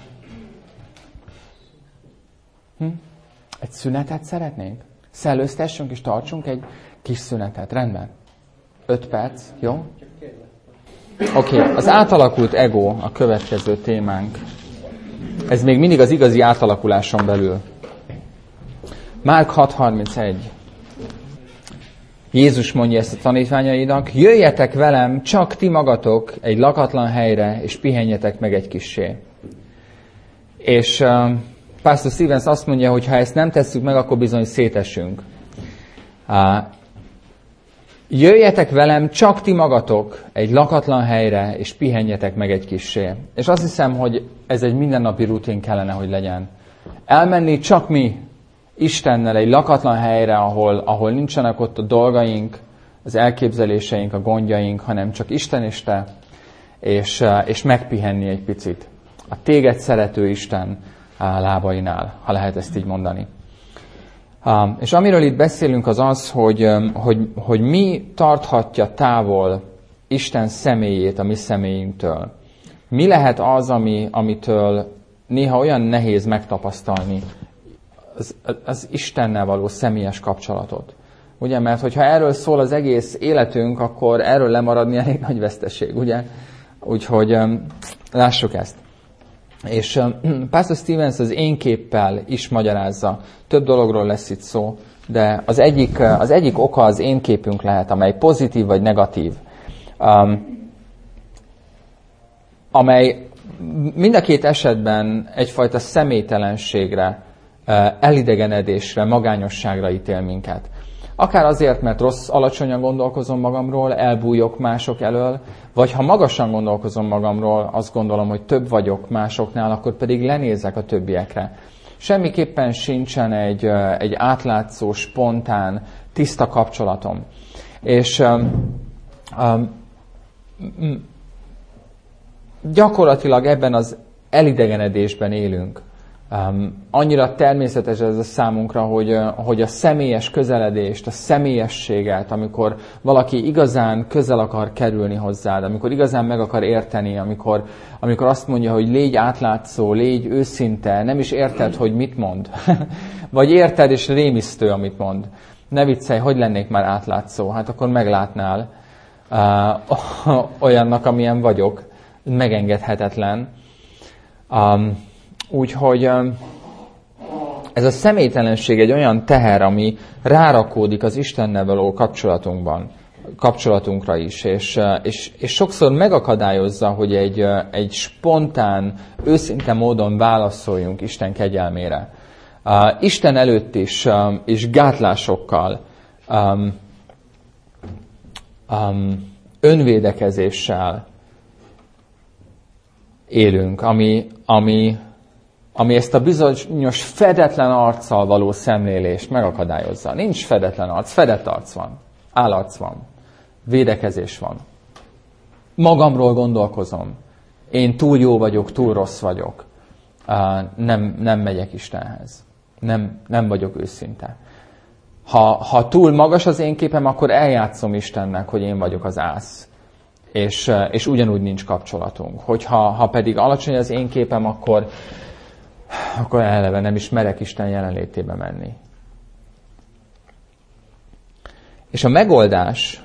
Egy szünetet szeretnénk? Szellőztessünk és tartsunk egy kis szünetet. Rendben. 5 perc, jó? Oké, az átalakult ego a következő témánk. Ez még mindig az igazi átalakuláson belül. Márk 6.31. Jézus mondja ezt a tanítványainak, jöjjetek velem, csak ti magatok egy lakatlan helyre, és pihenjetek meg egy kissé. És Pastor Stevens azt mondja, hogy ha ezt nem tesszük meg, akkor bizony szétesünk. Jöjjetek velem, csak ti magatok egy lakatlan helyre, és pihenjetek meg egy kissé. És azt hiszem, hogy ez egy mindennapi rutin kellene, hogy legyen. Elmenni csak mi Istennel egy lakatlan helyre, ahol nincsenek ott a dolgaink, az elképzeléseink, a gondjaink, hanem csak Isten és te, és megpihenni egy picit. A téged szerető Isten lábainál, ha lehet ezt így mondani. És amiről itt beszélünk, az az, hogy mi tarthatja távol Isten személyét a mi személyünktől. Mi lehet az, amitől néha olyan nehéz megtapasztalni az Istennel való személyes kapcsolatot. Ugye, mert hogyha erről szól az egész életünk, akkor erről lemaradni elég nagy veszteség, ugye? Úgyhogy lássuk ezt. És Pastor Stevens az én képpel is magyarázza. Több dologról lesz itt szó, de az egyik oka az én képünk lehet, amely pozitív vagy negatív. Amely mind a két esetben egyfajta személytelenségre, elidegenedésre, magányosságra ítél minket. Akár azért, mert alacsonyan gondolkozom magamról, elbújok mások elől, vagy ha magasan gondolkozom magamról, azt gondolom, hogy több vagyok másoknál, akkor pedig lenézek a többiekre. Semmiképpen sincsen egy átlátszó, spontán, tiszta kapcsolatom. És gyakorlatilag ebben az elidegenedésben élünk. Annyira természetes ez a számunkra, hogy a személyes közeledést, a személyességet, amikor valaki igazán közel akar kerülni hozzád, amikor igazán meg akar érteni, amikor azt mondja, hogy légy átlátszó, légy őszinte, nem is érted, hogy mit mond. Vagy érted, és rémisztő, amit mond. Ne viccelj, hogy lennék már átlátszó? Hát akkor meglátnál olyannak, amilyen vagyok. Megengedhetetlen. Úgyhogy ez a személytelenség egy olyan teher, ami rárakódik az Istennel való kapcsolatunkra is, és sokszor megakadályozza, hogy egy spontán, őszinte módon válaszoljunk Isten kegyelmére. Isten előtt is gátllásokkal, önvédekezéssel élünk, ami ezt a bizonyos fedetlen arccal való szemlélést megakadályozza. Nincs fedetlen arc, fedett arc van, állarc van. védekezés van. Magamról gondolkozom. Én túl jó vagyok, túl rossz vagyok. Nem megyek Istenhez. Nem vagyok őszinte. Ha túl magas az én képem, akkor eljátszom Istennek, hogy én vagyok az ász. És ugyanúgy nincs kapcsolatunk. Ha pedig alacsony az én képem, akkor eleve nem is merek Isten jelenlétébe menni. És a megoldás,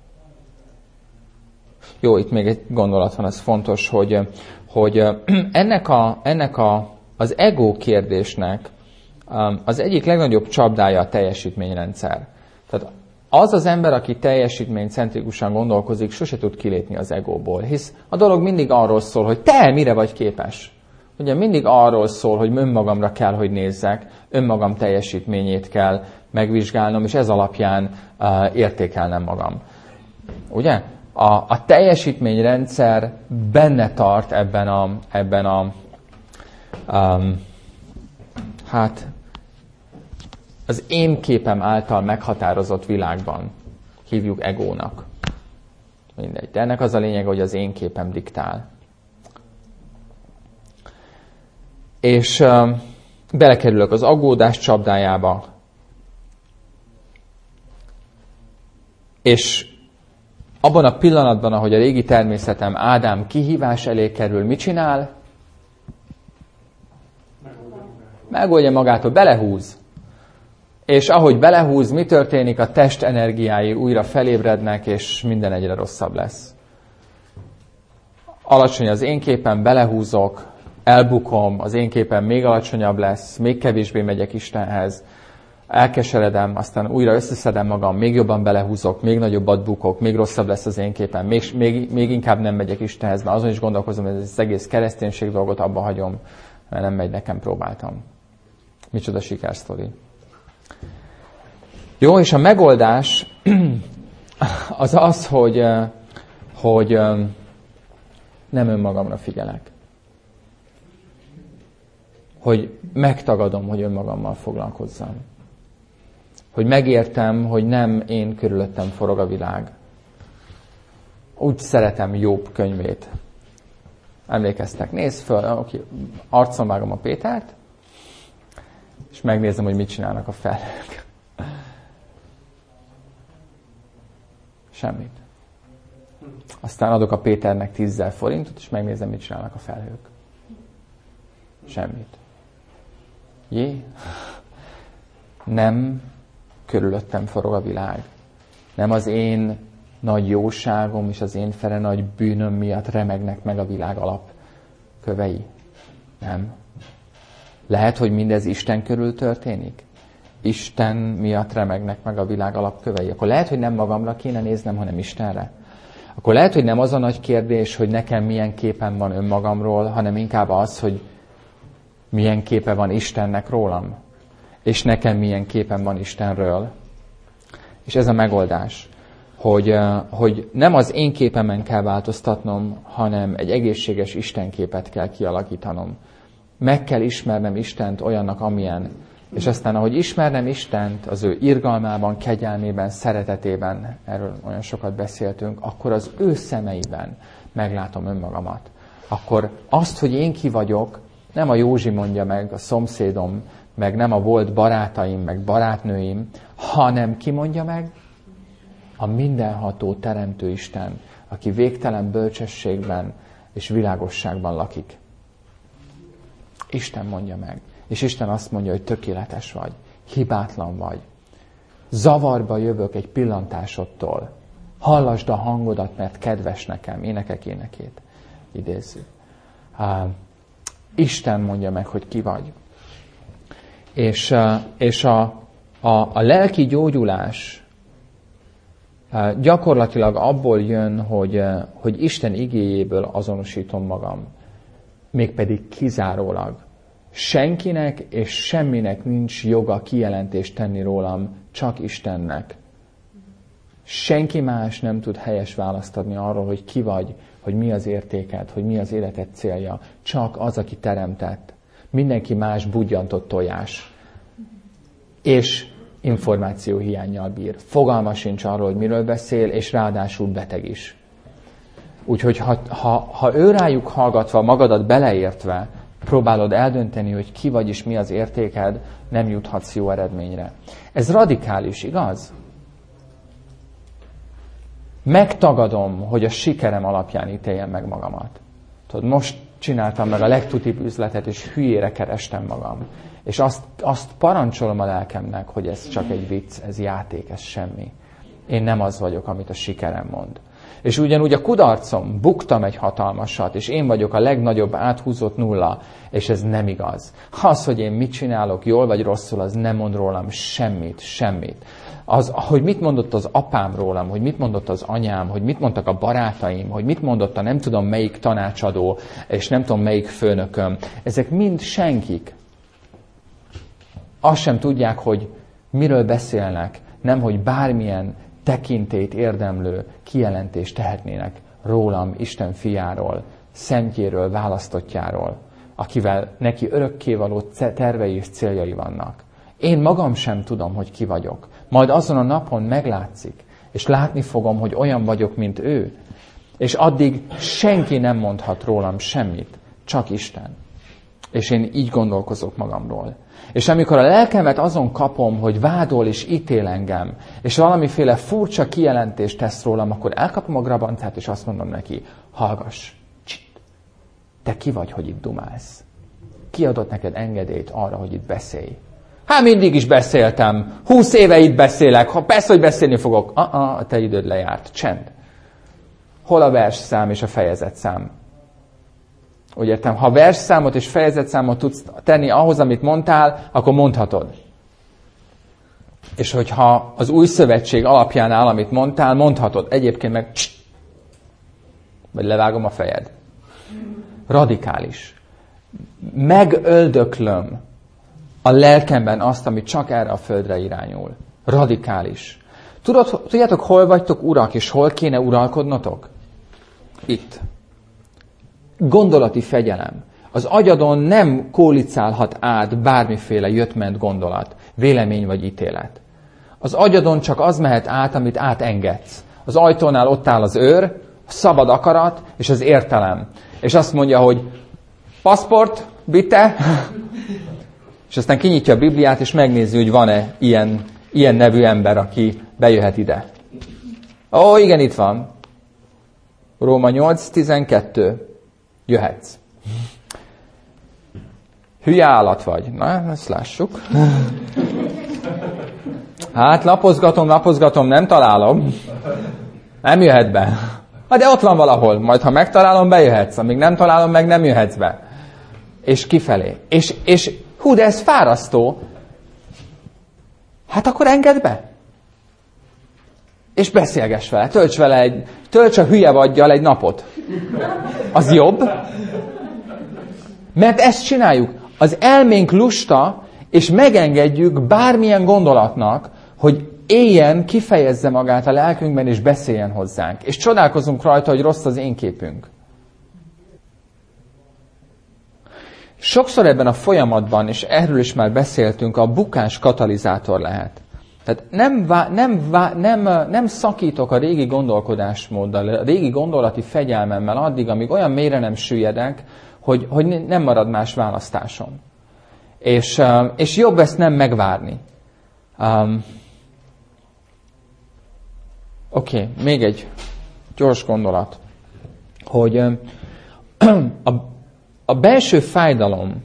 jó, itt még egy gondolat van, ez fontos, hogy ennek az ego kérdésnek az egyik legnagyobb csapdája a teljesítményrendszer. Tehát az ember, aki teljesítménycentrikusan gondolkozik, sose tud kilépni az egóból, hisz a dolog mindig arról szól, hogy te mire vagy képes. Ugye mindig arról szól, hogy önmagamra kell, hogy nézzek, önmagam teljesítményét kell megvizsgálnom, és ez alapján értékelnem magam. Ugye? A teljesítményrendszer benne tart ebben az én képem által meghatározott világban. Hívjuk egónak. Mindegy. De ennek az a lényeg, hogy az én képem diktál. És belekerülök az aggódás csapdájába, és abban a pillanatban, ahogy a régi természetem, Ádám kihívás elé kerül, mit csinál? Megoldja magától, belehúz. És ahogy belehúz, mi történik? A test energiái újra felébrednek, és minden egyre rosszabb lesz. Alacsony az én képem, belehúzok, elbukom, az én képem még alacsonyabb lesz, még kevésbé megyek Istenhez, elkeseredem, aztán újra összeszedem magam, még jobban belehúzok, még nagyobbat bukok, még rosszabb lesz az én képem, még inkább nem megyek Istenhez, mert azon is gondolkozom, hogy ez az egész kereszténység dolgot abba hagyom, mert nem megy nekem, próbáltam. Micsoda sikersztori. Jó, és a megoldás az, hogy nem önmagamra figyelek. Hogy megtagadom, hogy önmagammal foglalkozzam. Hogy megértem, hogy nem én körülöttem forog a világ. Úgy szeretem Jobb könyvét. Emlékeztek? Nézd föl, arcon vágom a Pétert, és megnézem, hogy mit csinálnak a felhők. Semmit. Aztán adok a Péternek 10 000 forintot, és megnézem, mit csinálnak a felhők. Semmit. Jé? Nem körülöttem forog a világ. Nem az én nagy jóságom és az én fele nagy bűnöm miatt remegnek meg a világ alapkövei. Nem. Lehet, hogy mindez Isten körül történik? Isten miatt remegnek meg a világ alapkövei. Akkor lehet, hogy nem magamra kéne néznem, hanem Istenre. Akkor lehet, hogy nem az a nagy kérdés, hogy nekem milyen képem van önmagamról, hanem inkább az, hogy milyen képe van Istennek rólam. És nekem milyen képem van Istenről. És ez a megoldás, hogy nem az én képemen kell változtatnom, hanem egy egészséges Istenképet kell kialakítanom. Meg kell ismernem Istent olyannak, amilyen. És aztán, ahogy ismernem Istent, az ő irgalmában, kegyelmében, szeretetében, erről olyan sokat beszéltünk, akkor az ő szemeiben meglátom önmagamat. Akkor azt, hogy én ki vagyok, nem a Józsi mondja meg, a szomszédom, meg nem a volt barátaim, meg barátnőim, hanem ki mondja meg? A mindenható teremtő Isten, aki végtelen bölcsességben és világosságban lakik. Isten mondja meg. És Isten azt mondja, hogy tökéletes vagy, hibátlan vagy. Zavarba jövök egy pillantásodtól. Hallasd a hangodat, mert kedves nekem. Énekek énekét idézzük. Isten mondja meg, hogy ki vagy. És a lelki gyógyulás gyakorlatilag abból jön, hogy Isten igéjéből azonosítom magam. Mégpedig kizárólag. Senkinek és semminek nincs joga kijelentést tenni rólam, csak Istennek. Senki más nem tud helyes választ adni arról, hogy ki vagy, hogy mi az értéked, hogy mi az életed célja. Csak az, aki teremtett. Mindenki más budjantott tojás. És információhiánnyal bír. Fogalma sincs arról, hogy miről beszél, és ráadásul beteg is. Úgyhogy ha ő rájuk hallgatva, magadat beleértve, próbálod eldönteni, hogy ki vagy és mi az értéked, nem juthatsz jó eredményre. Ez radikális, igaz? Megtagadom, hogy a sikerem alapján ítéljem meg magamat. Tudod, most csináltam meg a legtutibb üzletet, és hülyére kerestem magam. És azt parancsolom a lelkemnek, hogy ez csak egy vicc, ez játék, ez semmi. Én nem az vagyok, amit a sikerem mond. És ugyanúgy a kudarcom, buktam egy hatalmasat, és én vagyok a legnagyobb áthúzott nulla, és ez nem igaz. Az, hogy én mit csinálok, jól vagy rosszul, az nem mond rólam semmit. Az, hogy mit mondott az apám rólam, hogy mit mondott az anyám, hogy mit mondtak a barátaim, hogy mit mondott a nem tudom melyik tanácsadó, és nem tudom melyik főnököm, ezek mind senkik. Azt sem tudják, hogy miről beszélnek, nem, hogy bármilyen tekintélyt érdemlő kijelentést tehetnének rólam, Isten fiáról, szentjéről, választottjáról, akivel neki örökkévaló tervei és céljai vannak. Én magam sem tudom, hogy ki vagyok. Majd azon a napon meglátszik, és látni fogom, hogy olyan vagyok, mint ő. És addig senki nem mondhat rólam semmit, csak Isten. És én így gondolkozok magamról. És amikor a lelkemet azon kapom, hogy vádol és ítél engem, és valamiféle furcsa kijelentést tesz rólam, akkor elkapom a grabancát, és azt mondom neki, hallgass, te ki vagy, hogy itt dumálsz? Ki adott neked engedélyt arra, hogy itt beszélj? Hát mindig is beszéltem, 20 éve itt beszélek, ha persze, hogy beszélni fogok. A te időd lejárt, csend. Hol a versszám és a fejezetszám? Úgy értem, ha versszámot és fejezetszámot tudsz tenni ahhoz, amit mondtál, akkor mondhatod. És hogyha az új szövetség alapján áll, amit mondtál, mondhatod. Egyébként meg vagy levágom a fejed. Radikális. Megöldöklöm a lelkemben azt, ami csak erre a földre irányul. Radikális. Tudjátok, hol vagytok urak, és hol kéne uralkodnotok? Itt. Gondolati fegyelem. Az agyadon nem kólicálhat át bármiféle jött-ment gondolat, vélemény vagy ítélet. Az agyadon csak az mehet át, amit átengedsz. Az ajtónál ott áll az őr, a szabad akarat és az értelem. És azt mondja, hogy paszport, bitte, és aztán kinyitja a Bibliát, és megnézi, hogy van-e ilyen nevű ember, aki bejöhet ide. Ó, igen, itt van. Róma 8:12. Jöhetsz. Hülye állat vagy. Na, ezt lássuk. Hát lapozgatom, nem találom. Nem jöhet be. Hát de ott van valahol. Majd ha megtalálom, bejöhetsz. Amíg nem találom meg, nem jöhetsz be. És kifelé. És hú, de ez fárasztó. Hát akkor engedd be. És beszélgess vele. Tölts a hülye vadgyal egy napot. Az jobb. Mert ezt csináljuk. Az elménk lusta, és megengedjük bármilyen gondolatnak, hogy éljen, kifejezze magát a lelkünkben, és beszéljen hozzánk. És csodálkozunk rajta, hogy rossz az én képünk. Sokszor ebben a folyamatban, és erről is már beszéltünk, a bukás katalizátor lehet. Tehát nem szakítok a régi gondolkodásmóddal, a régi gondolati fegyelmemmel addig, amíg olyan mélyre nem süllyedek, hogy nem marad más választásom. És jobb ezt nem megvárni. Oké, még egy gyors gondolat, hogy a belső fájdalom,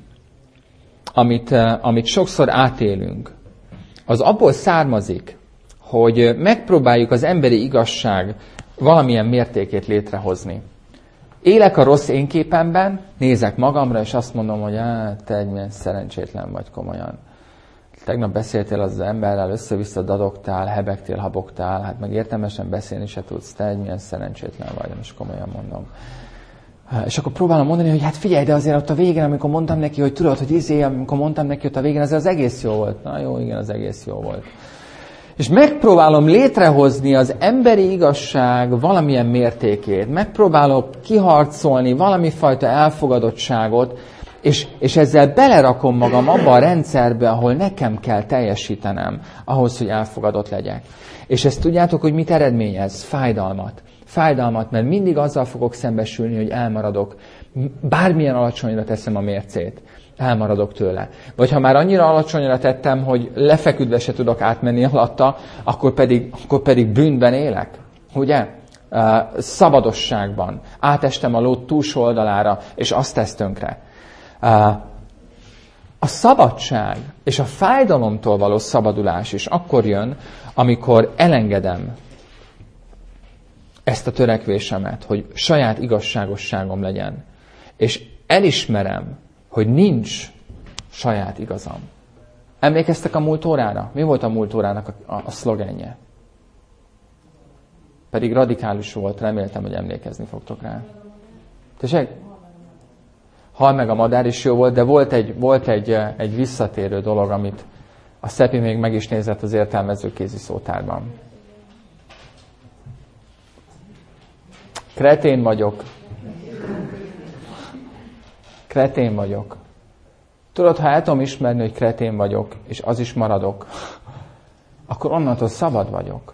amit sokszor átélünk, az abból származik, hogy megpróbáljuk az emberi igazság valamilyen mértékét létrehozni. Élek a rossz én képemben, nézek magamra, és azt mondom, hogy te egy milyen szerencsétlen vagy komolyan. Tegnap beszéltél az emberrel, össze-vissza dadogtál, hebegtél, habogtál, hát meg értelmesen beszélni se tudsz, te egy milyen szerencsétlen vagy, most komolyan mondom. És akkor próbálom mondani, hogy hát figyelj, de azért ott a végén, amikor mondtam neki, hogy tudod, hogy amikor mondtam neki ott a végén, azért az egész jó volt. Na jó, igen, az egész jó volt. És megpróbálom létrehozni az emberi igazság valamilyen mértékét, megpróbálok kiharcolni valami fajta elfogadottságot, És ezzel belerakom magam abba a rendszerbe, ahol nekem kell teljesítenem ahhoz, hogy elfogadott legyek. És ezt tudjátok, hogy mit eredményez? Fájdalmat. Fájdalmat, mert mindig azzal fogok szembesülni, hogy elmaradok. Bármilyen alacsonyra teszem a mércét, elmaradok tőle. Vagy ha már annyira alacsonyra tettem, hogy lefeküdve se tudok átmenni alatta, akkor pedig bűnben élek. Ugye? Szabadosságban. Átestem a ló túlsó oldalára, és azt tesz tönkre. A szabadság és a fájdalomtól való szabadulás is akkor jön, amikor elengedem ezt a törekvésemet, hogy saját igazságosságom legyen. És elismerem, hogy nincs saját igazam. Emlékeztek a múlt órára? Mi volt a múlt órának a szlogenje? Pedig radikális volt, reméltem, hogy emlékezni fogtok rá. Tessék? Hal meg a madár is jó volt, de volt egy visszatérő dolog, amit a Szepi még meg is nézett az értelmező kézi szótárban. Kretén vagyok. Kretén vagyok. Tudod, ha el tudom ismerni, hogy kretén vagyok, és az is maradok, akkor onnantól szabad vagyok.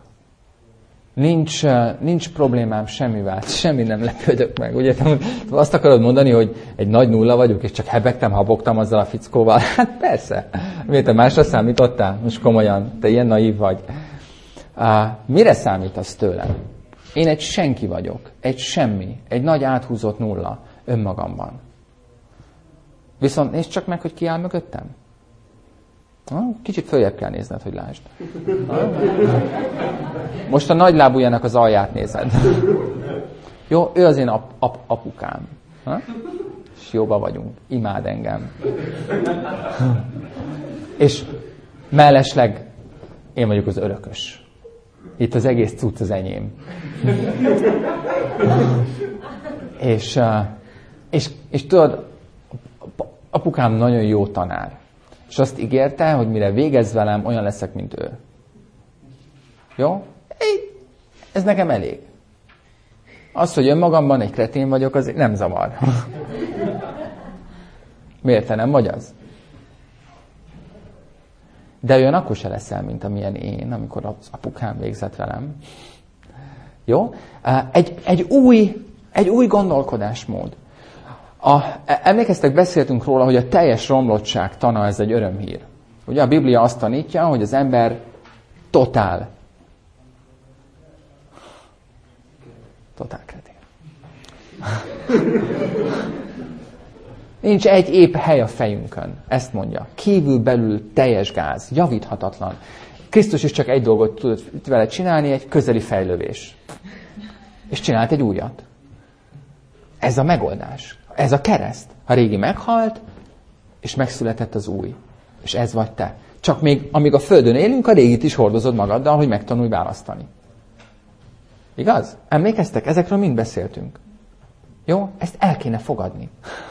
Nincs problémám semmivel, semmi nem lepődök meg. Ugye azt akarod mondani, hogy egy nagy nulla vagyok, és csak hebegtem, habogtam azzal a fickóval? Hát persze. Miért te másra számítottál? Most komolyan, te ilyen naív vagy. Mire számítasz tőlem? Én egy senki vagyok, egy semmi, egy nagy áthúzott nulla önmagamban. Viszont nézd csak meg, hogy ki áll mögöttem. Kicsit följebb kell nézned, hogy lásd. Most a nagylábújának az alját nézed. Jó, ő az én apukám. És jóba vagyunk. Imád engem. És mellesleg én vagyok az örökös. Itt az egész cucc az enyém. És tudod, apukám nagyon jó tanár. És azt ígérte, hogy mire végez velem, olyan leszek, mint ő. Jó? Ez nekem elég. Az, hogy önmagamban egy kretén vagyok, az nem zavar. Miért te nem vagy az? De olyan akkor se leszel, mint amilyen én, amikor az apukám végzett velem. Jó? Egy új gondolkodásmód. Emlékeztek, beszéltünk róla, hogy a teljes romlottság tana, ez egy örömhír. Ugye a Biblia azt tanítja, hogy az ember totál kretén. Nincs egy épp hely a fejünkön. Ezt mondja. Kívül-belül teljes gáz, javíthatatlan. Krisztus is csak egy dolgot tudott vele csinálni, egy közeli fejlövés. És csinált egy újat. Ez a megoldás. Ez a kereszt. A régi meghalt, és megszületett az új. És ez vagy te. Csak még amíg a Földön élünk, a régit is hordozod magaddal, hogy megtanulj választani. Igaz? Emlékeztek? Ezekről mind beszéltünk. Jó? Ezt el kéne fogadni.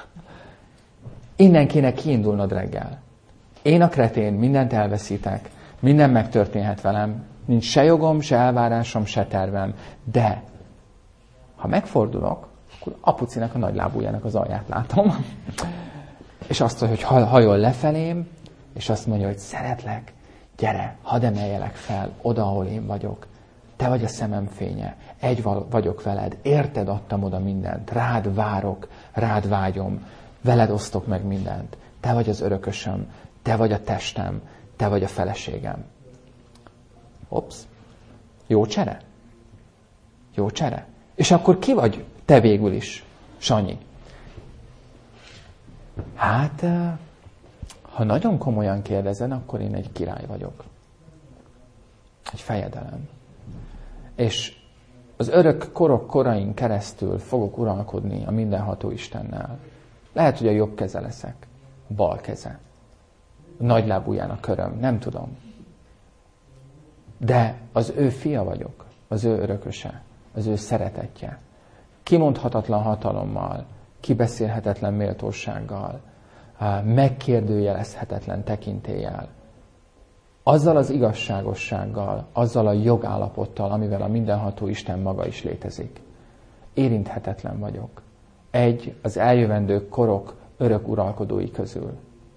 Innen kéne kiindulnod reggel. Én a kretén, mindent elveszítek, minden megtörténhet velem, nincs se jogom, se elvárásom, se tervem, de ha megfordulok, akkor apucinak a nagylábújának az alját látom, és azt mondja, hogy hajol lefelém, és azt mondja, hogy szeretlek, gyere, hadd emeljelek fel oda, ahol én vagyok. Te vagy a szemem fénye, egy vagyok veled, érted adtam oda mindent, rád várok, rád vágyom, veled osztok meg mindent. Te vagy az örökösöm, te vagy a testem, te vagy a feleségem. Jó csere? Jó csere? És akkor ki vagy te végül is, Sanyi? Hát, ha nagyon komolyan kérdezed, akkor én egy király vagyok. Egy fejedelem. És az örök korok korain keresztül fogok uralkodni a mindenható Istennel. Lehet, hogy a jobb keze leszek, a bal keze. A nagylábúján a köröm, nem tudom. De az ő fia vagyok, az ő örököse, az ő szeretetje. Kimondhatatlan hatalommal, kibeszélhetetlen méltósággal, megkérdőjelezhetetlen tekintéllyel. Azzal az igazságossággal, azzal a jogállapottal, amivel a mindenható Isten maga is létezik. Érinthetetlen vagyok. Az eljövendő korok örök uralkodói közül.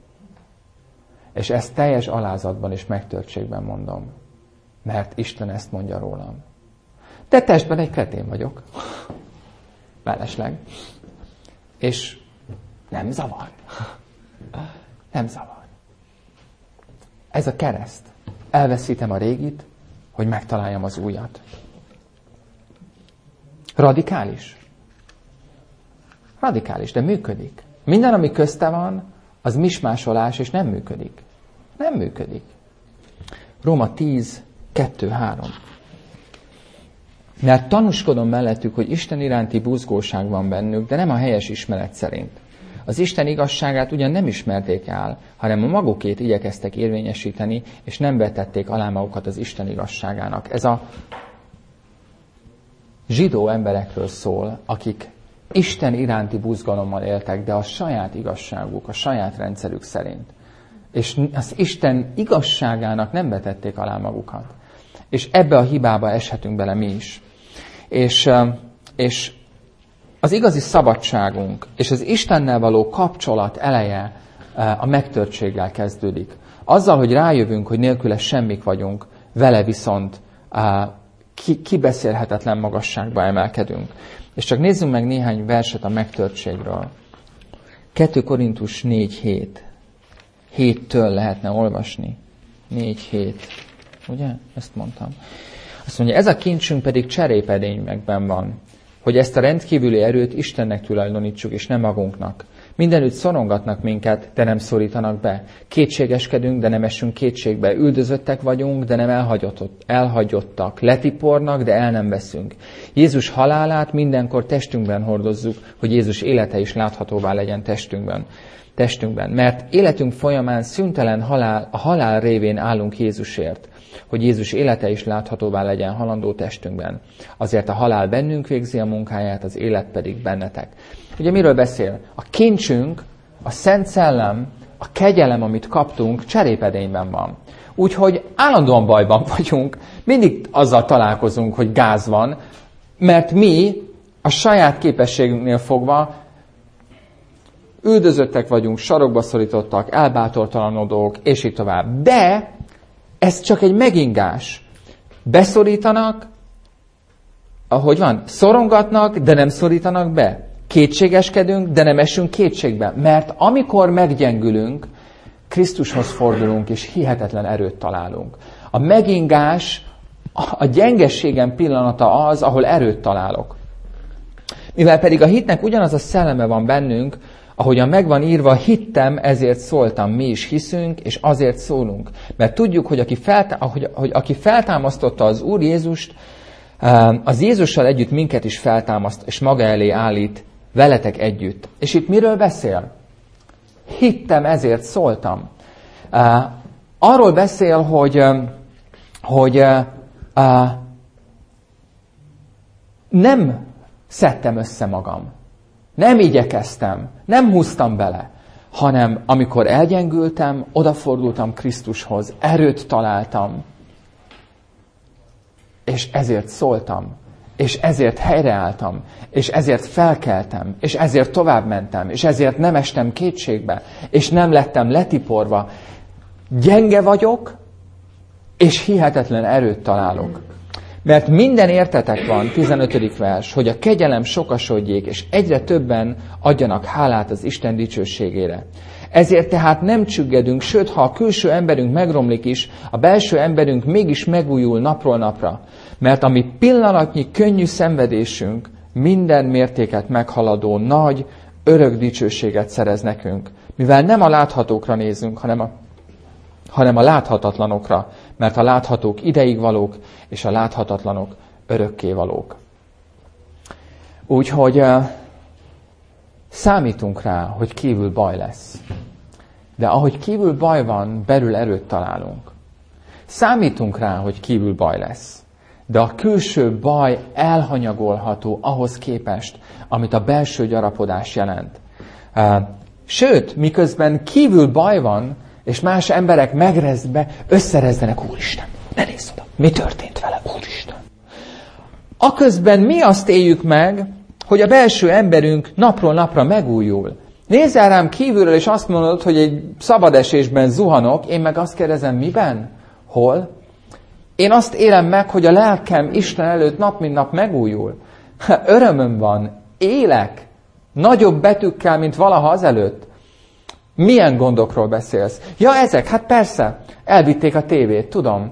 És ezt teljes alázatban és megtörtségben mondom. Mert Isten ezt mondja rólam. De testben egy kretén vagyok. Mellesleg. És nem zavar. Nem zavar. Ez a kereszt. Elveszítem a régit, hogy megtaláljam az újat. Radikális. Radikális, de működik. Minden, ami közte van, az mismásolás, és nem működik. Nem működik. Róma 10, 2, 3. Mert tanúskodom mellettük, hogy Isten iránti buzgóság van bennük, de nem a helyes ismeret szerint. Az Isten igazságát ugyan nem ismerték el, hanem a magukét igyekeztek érvényesíteni, és nem vetették alá magukat az Isten igazságának. Ez a zsidó emberekről szól, akik Isten iránti buzgalommal éltek, de a saját igazságuk, a saját rendszerük szerint. És az Isten igazságának nem vetették alá magukat. És ebbe a hibába eshetünk bele mi is. És az igazi szabadságunk és az Istennel való kapcsolat eleje a megtörtséggel kezdődik. Azzal, hogy rájövünk, hogy nélküle semmik vagyunk, vele viszont kibeszélhetetlen magasságba emelkedünk. És csak nézzünk meg néhány verset a megtörtségről. 2 Korintus 4.7. 7-től lehetne olvasni. 4.7. Ugye? Ezt mondtam. Azt mondja, ez a kincsünk pedig cserépedényekben van, hogy ezt a rendkívüli erőt Istennek tulajdonítsuk, és nem magunknak. Mindenütt szorongatnak minket, de nem szorítanak be. Kétségeskedünk, de nem esünk kétségbe. Üldözöttek vagyunk, de nem elhagyottak. Letipornak, de el nem veszünk. Jézus halálát mindenkor testünkben hordozzuk, hogy Jézus élete is láthatóvá legyen testünkben. Mert életünk folyamán szüntelen a halál révén állunk Jézusért, hogy Jézus élete is láthatóvá legyen halandó testünkben. Azért a halál bennünk végzi a munkáját, az élet pedig bennetek. Ugye miről beszél? A kincsünk, a Szent Szellem, a kegyelem, amit kaptunk, cserépedényben van. Úgyhogy állandóan bajban vagyunk, mindig azzal találkozunk, hogy gáz van, mert mi a saját képességünknél fogva üldözöttek vagyunk, sarokba szorítottak, elbátortalanodók, és így tovább. De ez csak egy megingás. Beszorítanak, ahogy van, szorongatnak, de nem szorítanak be. Kétségeskedünk, de nem esünk kétségbe. Mert amikor meggyengülünk, Krisztushoz fordulunk, és hihetetlen erőt találunk. A megingás, a gyengességem pillanata az, ahol erőt találok. Mivel pedig a hitnek ugyanaz a szelleme van bennünk, ahogyan megvan írva, hittem, ezért szóltam, mi is hiszünk, és azért szólunk. Mert tudjuk, hogy aki feltámasztotta az Úr Jézust, az Jézussal együtt minket is feltámaszt, és maga elé állít veletek együtt. És itt miről beszél? Hittem, ezért szóltam. Arról beszél, hogy nem szedtem össze magam. Nem igyekeztem, nem húztam bele, hanem amikor elgyengültem, odafordultam Krisztushoz, erőt találtam, és ezért szóltam, és ezért helyreálltam, és ezért felkeltem, és ezért tovább mentem, és ezért nem estem kétségbe, és nem lettem letiporva. Gyenge vagyok, és hihetetlen erőt találok. Mert minden értetek van, 15. vers, hogy a kegyelem sokasodjék, és egyre többen adjanak hálát az Isten dicsőségére. Ezért tehát nem csüggedünk, sőt, ha a külső emberünk megromlik is, a belső emberünk mégis megújul napról napra. Mert a mi pillanatnyi könnyű szenvedésünk minden mértéket meghaladó nagy, örök dicsőséget szerez nekünk. Mivel nem a láthatókra nézünk, hanem a láthatatlanokra, mert a láthatók ideig valók, és a láthatatlanok örökké valók. Úgyhogy számítunk rá, hogy kívül baj lesz. De ahogy kívül baj van, belül erőt találunk. Számítunk rá, hogy kívül baj lesz. De a külső baj elhanyagolható ahhoz képest, amit a belső gyarapodás jelent. Sőt, miközben kívül baj van, és más emberek megrezbe, összerezdenek, Úristen, ne nézz oda, mi történt vele, Úristen. Aközben mi azt éljük meg, hogy a belső emberünk napról napra megújul, Nézzel rám kívülről, és azt mondod, hogy egy szabadesésben zuhanok, én meg azt kérdezem, miben? Hol? Én azt élem meg, hogy a lelkem Isten előtt nap mint nap megújul. Örömöm van, élek, nagyobb betűkkel, mint valaha azelőtt. Milyen gondokról beszélsz? Ja, ezek, hát persze, elvitték a tévét, tudom.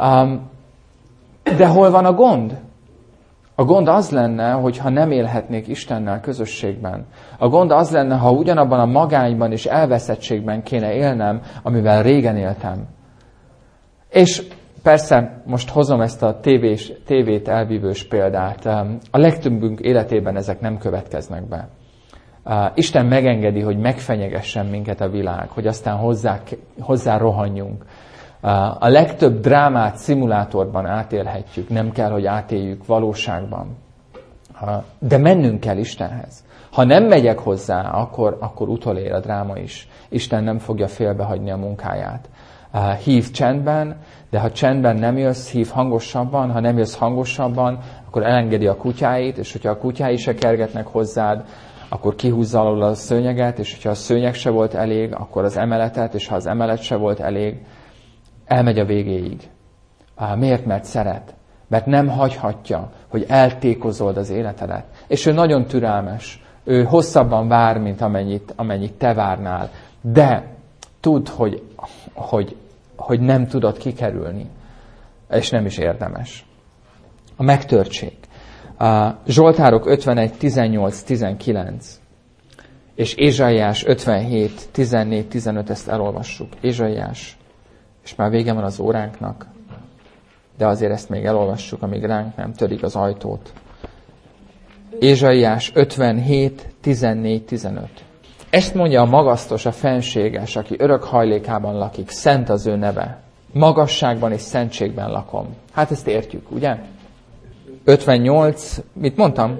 De hol van a gond? A gond az lenne, hogyha nem élhetnék Istennel közösségben. A gond az lenne, ha ugyanabban a magányban és elveszettségben kéne élnem, amivel régen éltem. És persze, most hozom ezt a tévét elvívős példát. A legtöbbünk életében ezek nem következnek be. Isten megengedi, hogy megfenyegessen minket a világ, hogy aztán hozzá rohanjunk. A legtöbb drámát szimulátorban átélhetjük, nem kell, hogy átéljük valóságban. De mennünk kell Istenhez. Ha nem megyek hozzá, akkor utolér a dráma is. Isten nem fogja félbehagyni a munkáját. Hív csendben, de ha csendben nem jössz, hív hangosabban, ha nem jössz hangosabban, akkor elengedi a kutyáit, és hogyha a kutyái se kergetnek hozzád, akkor kihúzza alól a szőnyeget, és hogyha a szőnyeg se volt elég, akkor az emeletet, és ha az emelet se volt elég, elmegy a végéig. Miért? Mert szeret. Mert nem hagyhatja, hogy eltékozold az életedet. És ő nagyon türelmes. Ő hosszabban vár, mint amennyit te várnál. De tudd, hogy nem tudod kikerülni. És nem is érdemes. A megtörtség. Zsoltárok 51, 18, 19. És Ézsaiás 57, 14, 15, ezt elolvassuk. Ézsaiás. És már vége van az óránknak, de azért ezt még elolvassuk, amíg ránk nem törik az ajtót. Ézsaiás 57, 14, 15. Ezt mondja a magasztos, a fenséges, aki örök hajlékában lakik, szent az ő neve. Magasságban és szentségben lakom. Hát ezt értjük, ugye? 58, mit mondtam?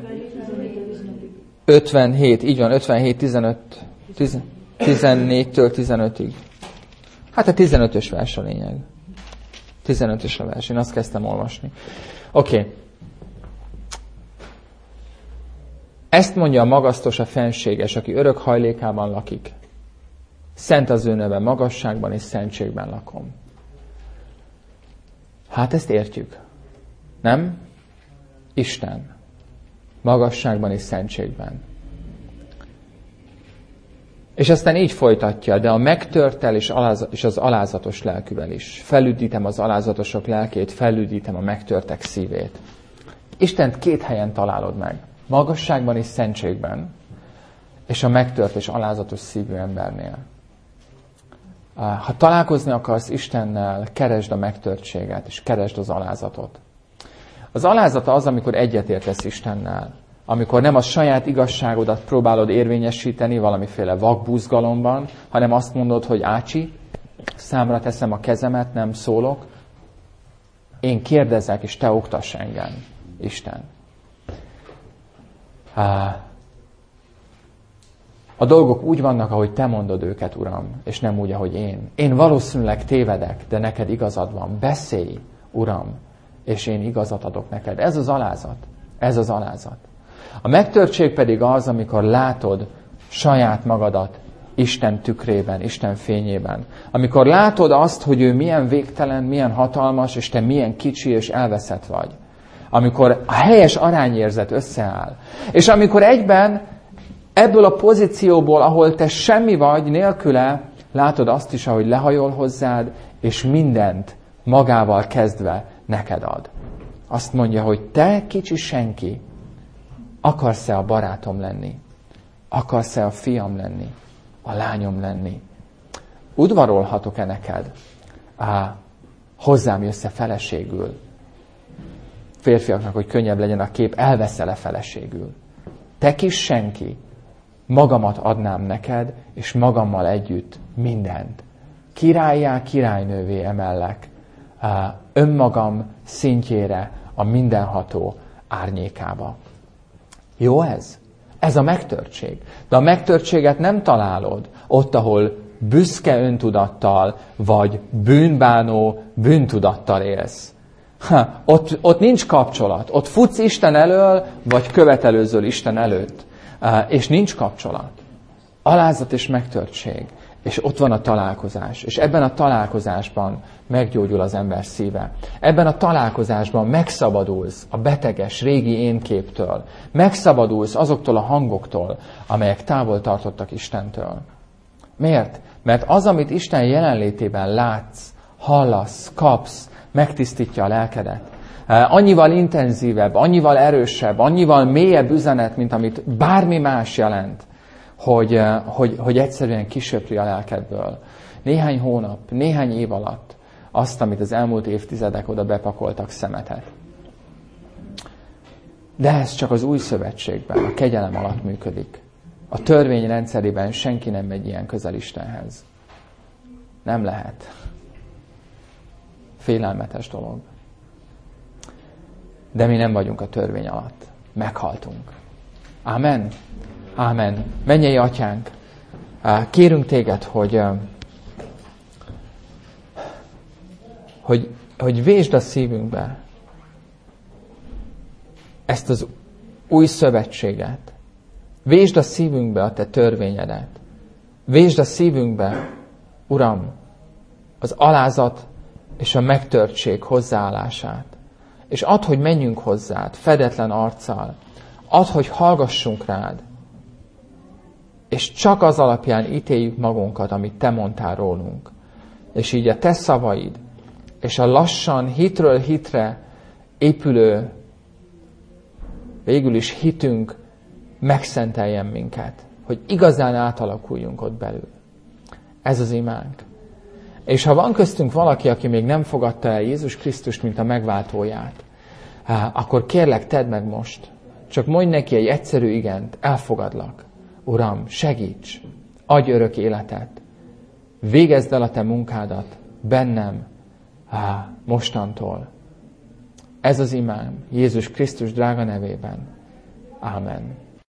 57, így van, 57, 15, 14-től 15-ig. Hát a 15-ös vers a lényeg. 15-ös a vers, én azt kezdtem olvasni. Oké. Ezt mondja a magasztos, a fenséges, aki örök hajlékában lakik. Szent az ő neve, magasságban és szentségben lakom. Hát ezt értjük. Nem? Isten. Magasságban és szentségben. És aztán így folytatja, de a megtörttel és az alázatos lelkűvel is. Felüdítem az alázatosok lelkét, felüdítem a megtörtek szívét. Istent két helyen találod meg. Magasságban és szentségben, és a megtört és alázatos szívű embernél. Ha találkozni akarsz Istennel, keresd a megtörtséget, és keresd az alázatot. Az alázata az, amikor egyetértesz Istennel. Amikor nem a saját igazságodat próbálod érvényesíteni valamiféle vakbuzgalomban, hanem azt mondod, hogy ácsi, számra teszem a kezemet, nem szólok. Én kérdezek, és te oktass engem, Isten. A dolgok úgy vannak, ahogy te mondod őket, Uram, és nem úgy, ahogy én. Én valószínűleg tévedek, de neked igazad van. Beszélj, Uram, és én igazat adok neked. Ez az alázat. Ez az alázat. A megtörtség pedig az, amikor látod saját magadat Isten tükrében, Isten fényében. Amikor látod azt, hogy ő milyen végtelen, milyen hatalmas, és te milyen kicsi és elveszett vagy. Amikor a helyes arányérzet összeáll. És amikor egyben ebből a pozícióból, ahol te semmi vagy nélküle, látod azt is, ahogy lehajol hozzád, és mindent magával kezdve neked ad. Azt mondja, hogy te kicsi senki, akarsz-e a barátom lenni? Akarsz-e a fiam lenni? A lányom lenni? Udvarolhatok-e neked? Hozzám jössz-e feleségül? Férfiaknak, hogy könnyebb legyen a kép, elveszel-e feleségül? Te kis senki, magamat adnám neked, és magammal együtt mindent. Királlyá, királynővé emellek, önmagam szintjére, a mindenható árnyékába. Jó ez? Ez a megtörtség. De a megtörtséget nem találod ott, ahol büszke öntudattal, vagy bűnbánó bűntudattal élsz. Ott nincs kapcsolat. Ott futsz Isten elől, vagy követelőzöl Isten előtt. És nincs kapcsolat. Alázat és megtörtség. És ott van a találkozás. És ebben a találkozásban meggyógyul az ember szíve. Ebben a találkozásban megszabadulsz a beteges régi énképtől. Megszabadulsz azoktól a hangoktól, amelyek távol tartottak Istentől. Miért? Mert az, amit Isten jelenlétében látsz, hallasz, kapsz, megtisztítja a lelkedet. Annyival intenzívebb, annyival erősebb, annyival mélyebb üzenet, mint amit bármi más jelent, hogy egyszerűen kisöpri a lelkedből. Néhány hónap, néhány év alatt azt, amit az elmúlt évtizedek oda bepakoltak szemetet. De ez csak az új szövetségben, a kegyelem alatt működik. A törvény rendszerében senki nem megy ilyen közel Istenhez. Nem lehet. Félelmetes dolog. De mi nem vagyunk a törvény alatt. Meghaltunk. Ámen. Ámen. Mennyei Atyánk, kérünk téged, hogy vésd a szívünkbe ezt az új szövetséget. Vésd a szívünkbe a te törvényedet. Vésd a szívünkbe, Uram, az alázat és a megtörtség hozzáállását. És add, hogy menjünk hozzád, fedetlen arccal. Add, hogy hallgassunk rád. És csak az alapján ítéljük magunkat, amit te mondtál rólunk. És így a te szavaid, és a lassan hitről hitre épülő, végül is hitünk megszenteljen minket, hogy igazán átalakuljunk ott belül. Ez az imánk. És ha van köztünk valaki, aki még nem fogadta el Jézus Krisztust, mint a megváltóját, akkor kérlek, tedd meg most. Csak mondj neki egy egyszerű igent, elfogadlak. Uram, segíts, adj örök életet. Végezd el a te munkádat bennem, mostantól. Ez az imám Jézus Krisztus drága nevében. Ámen.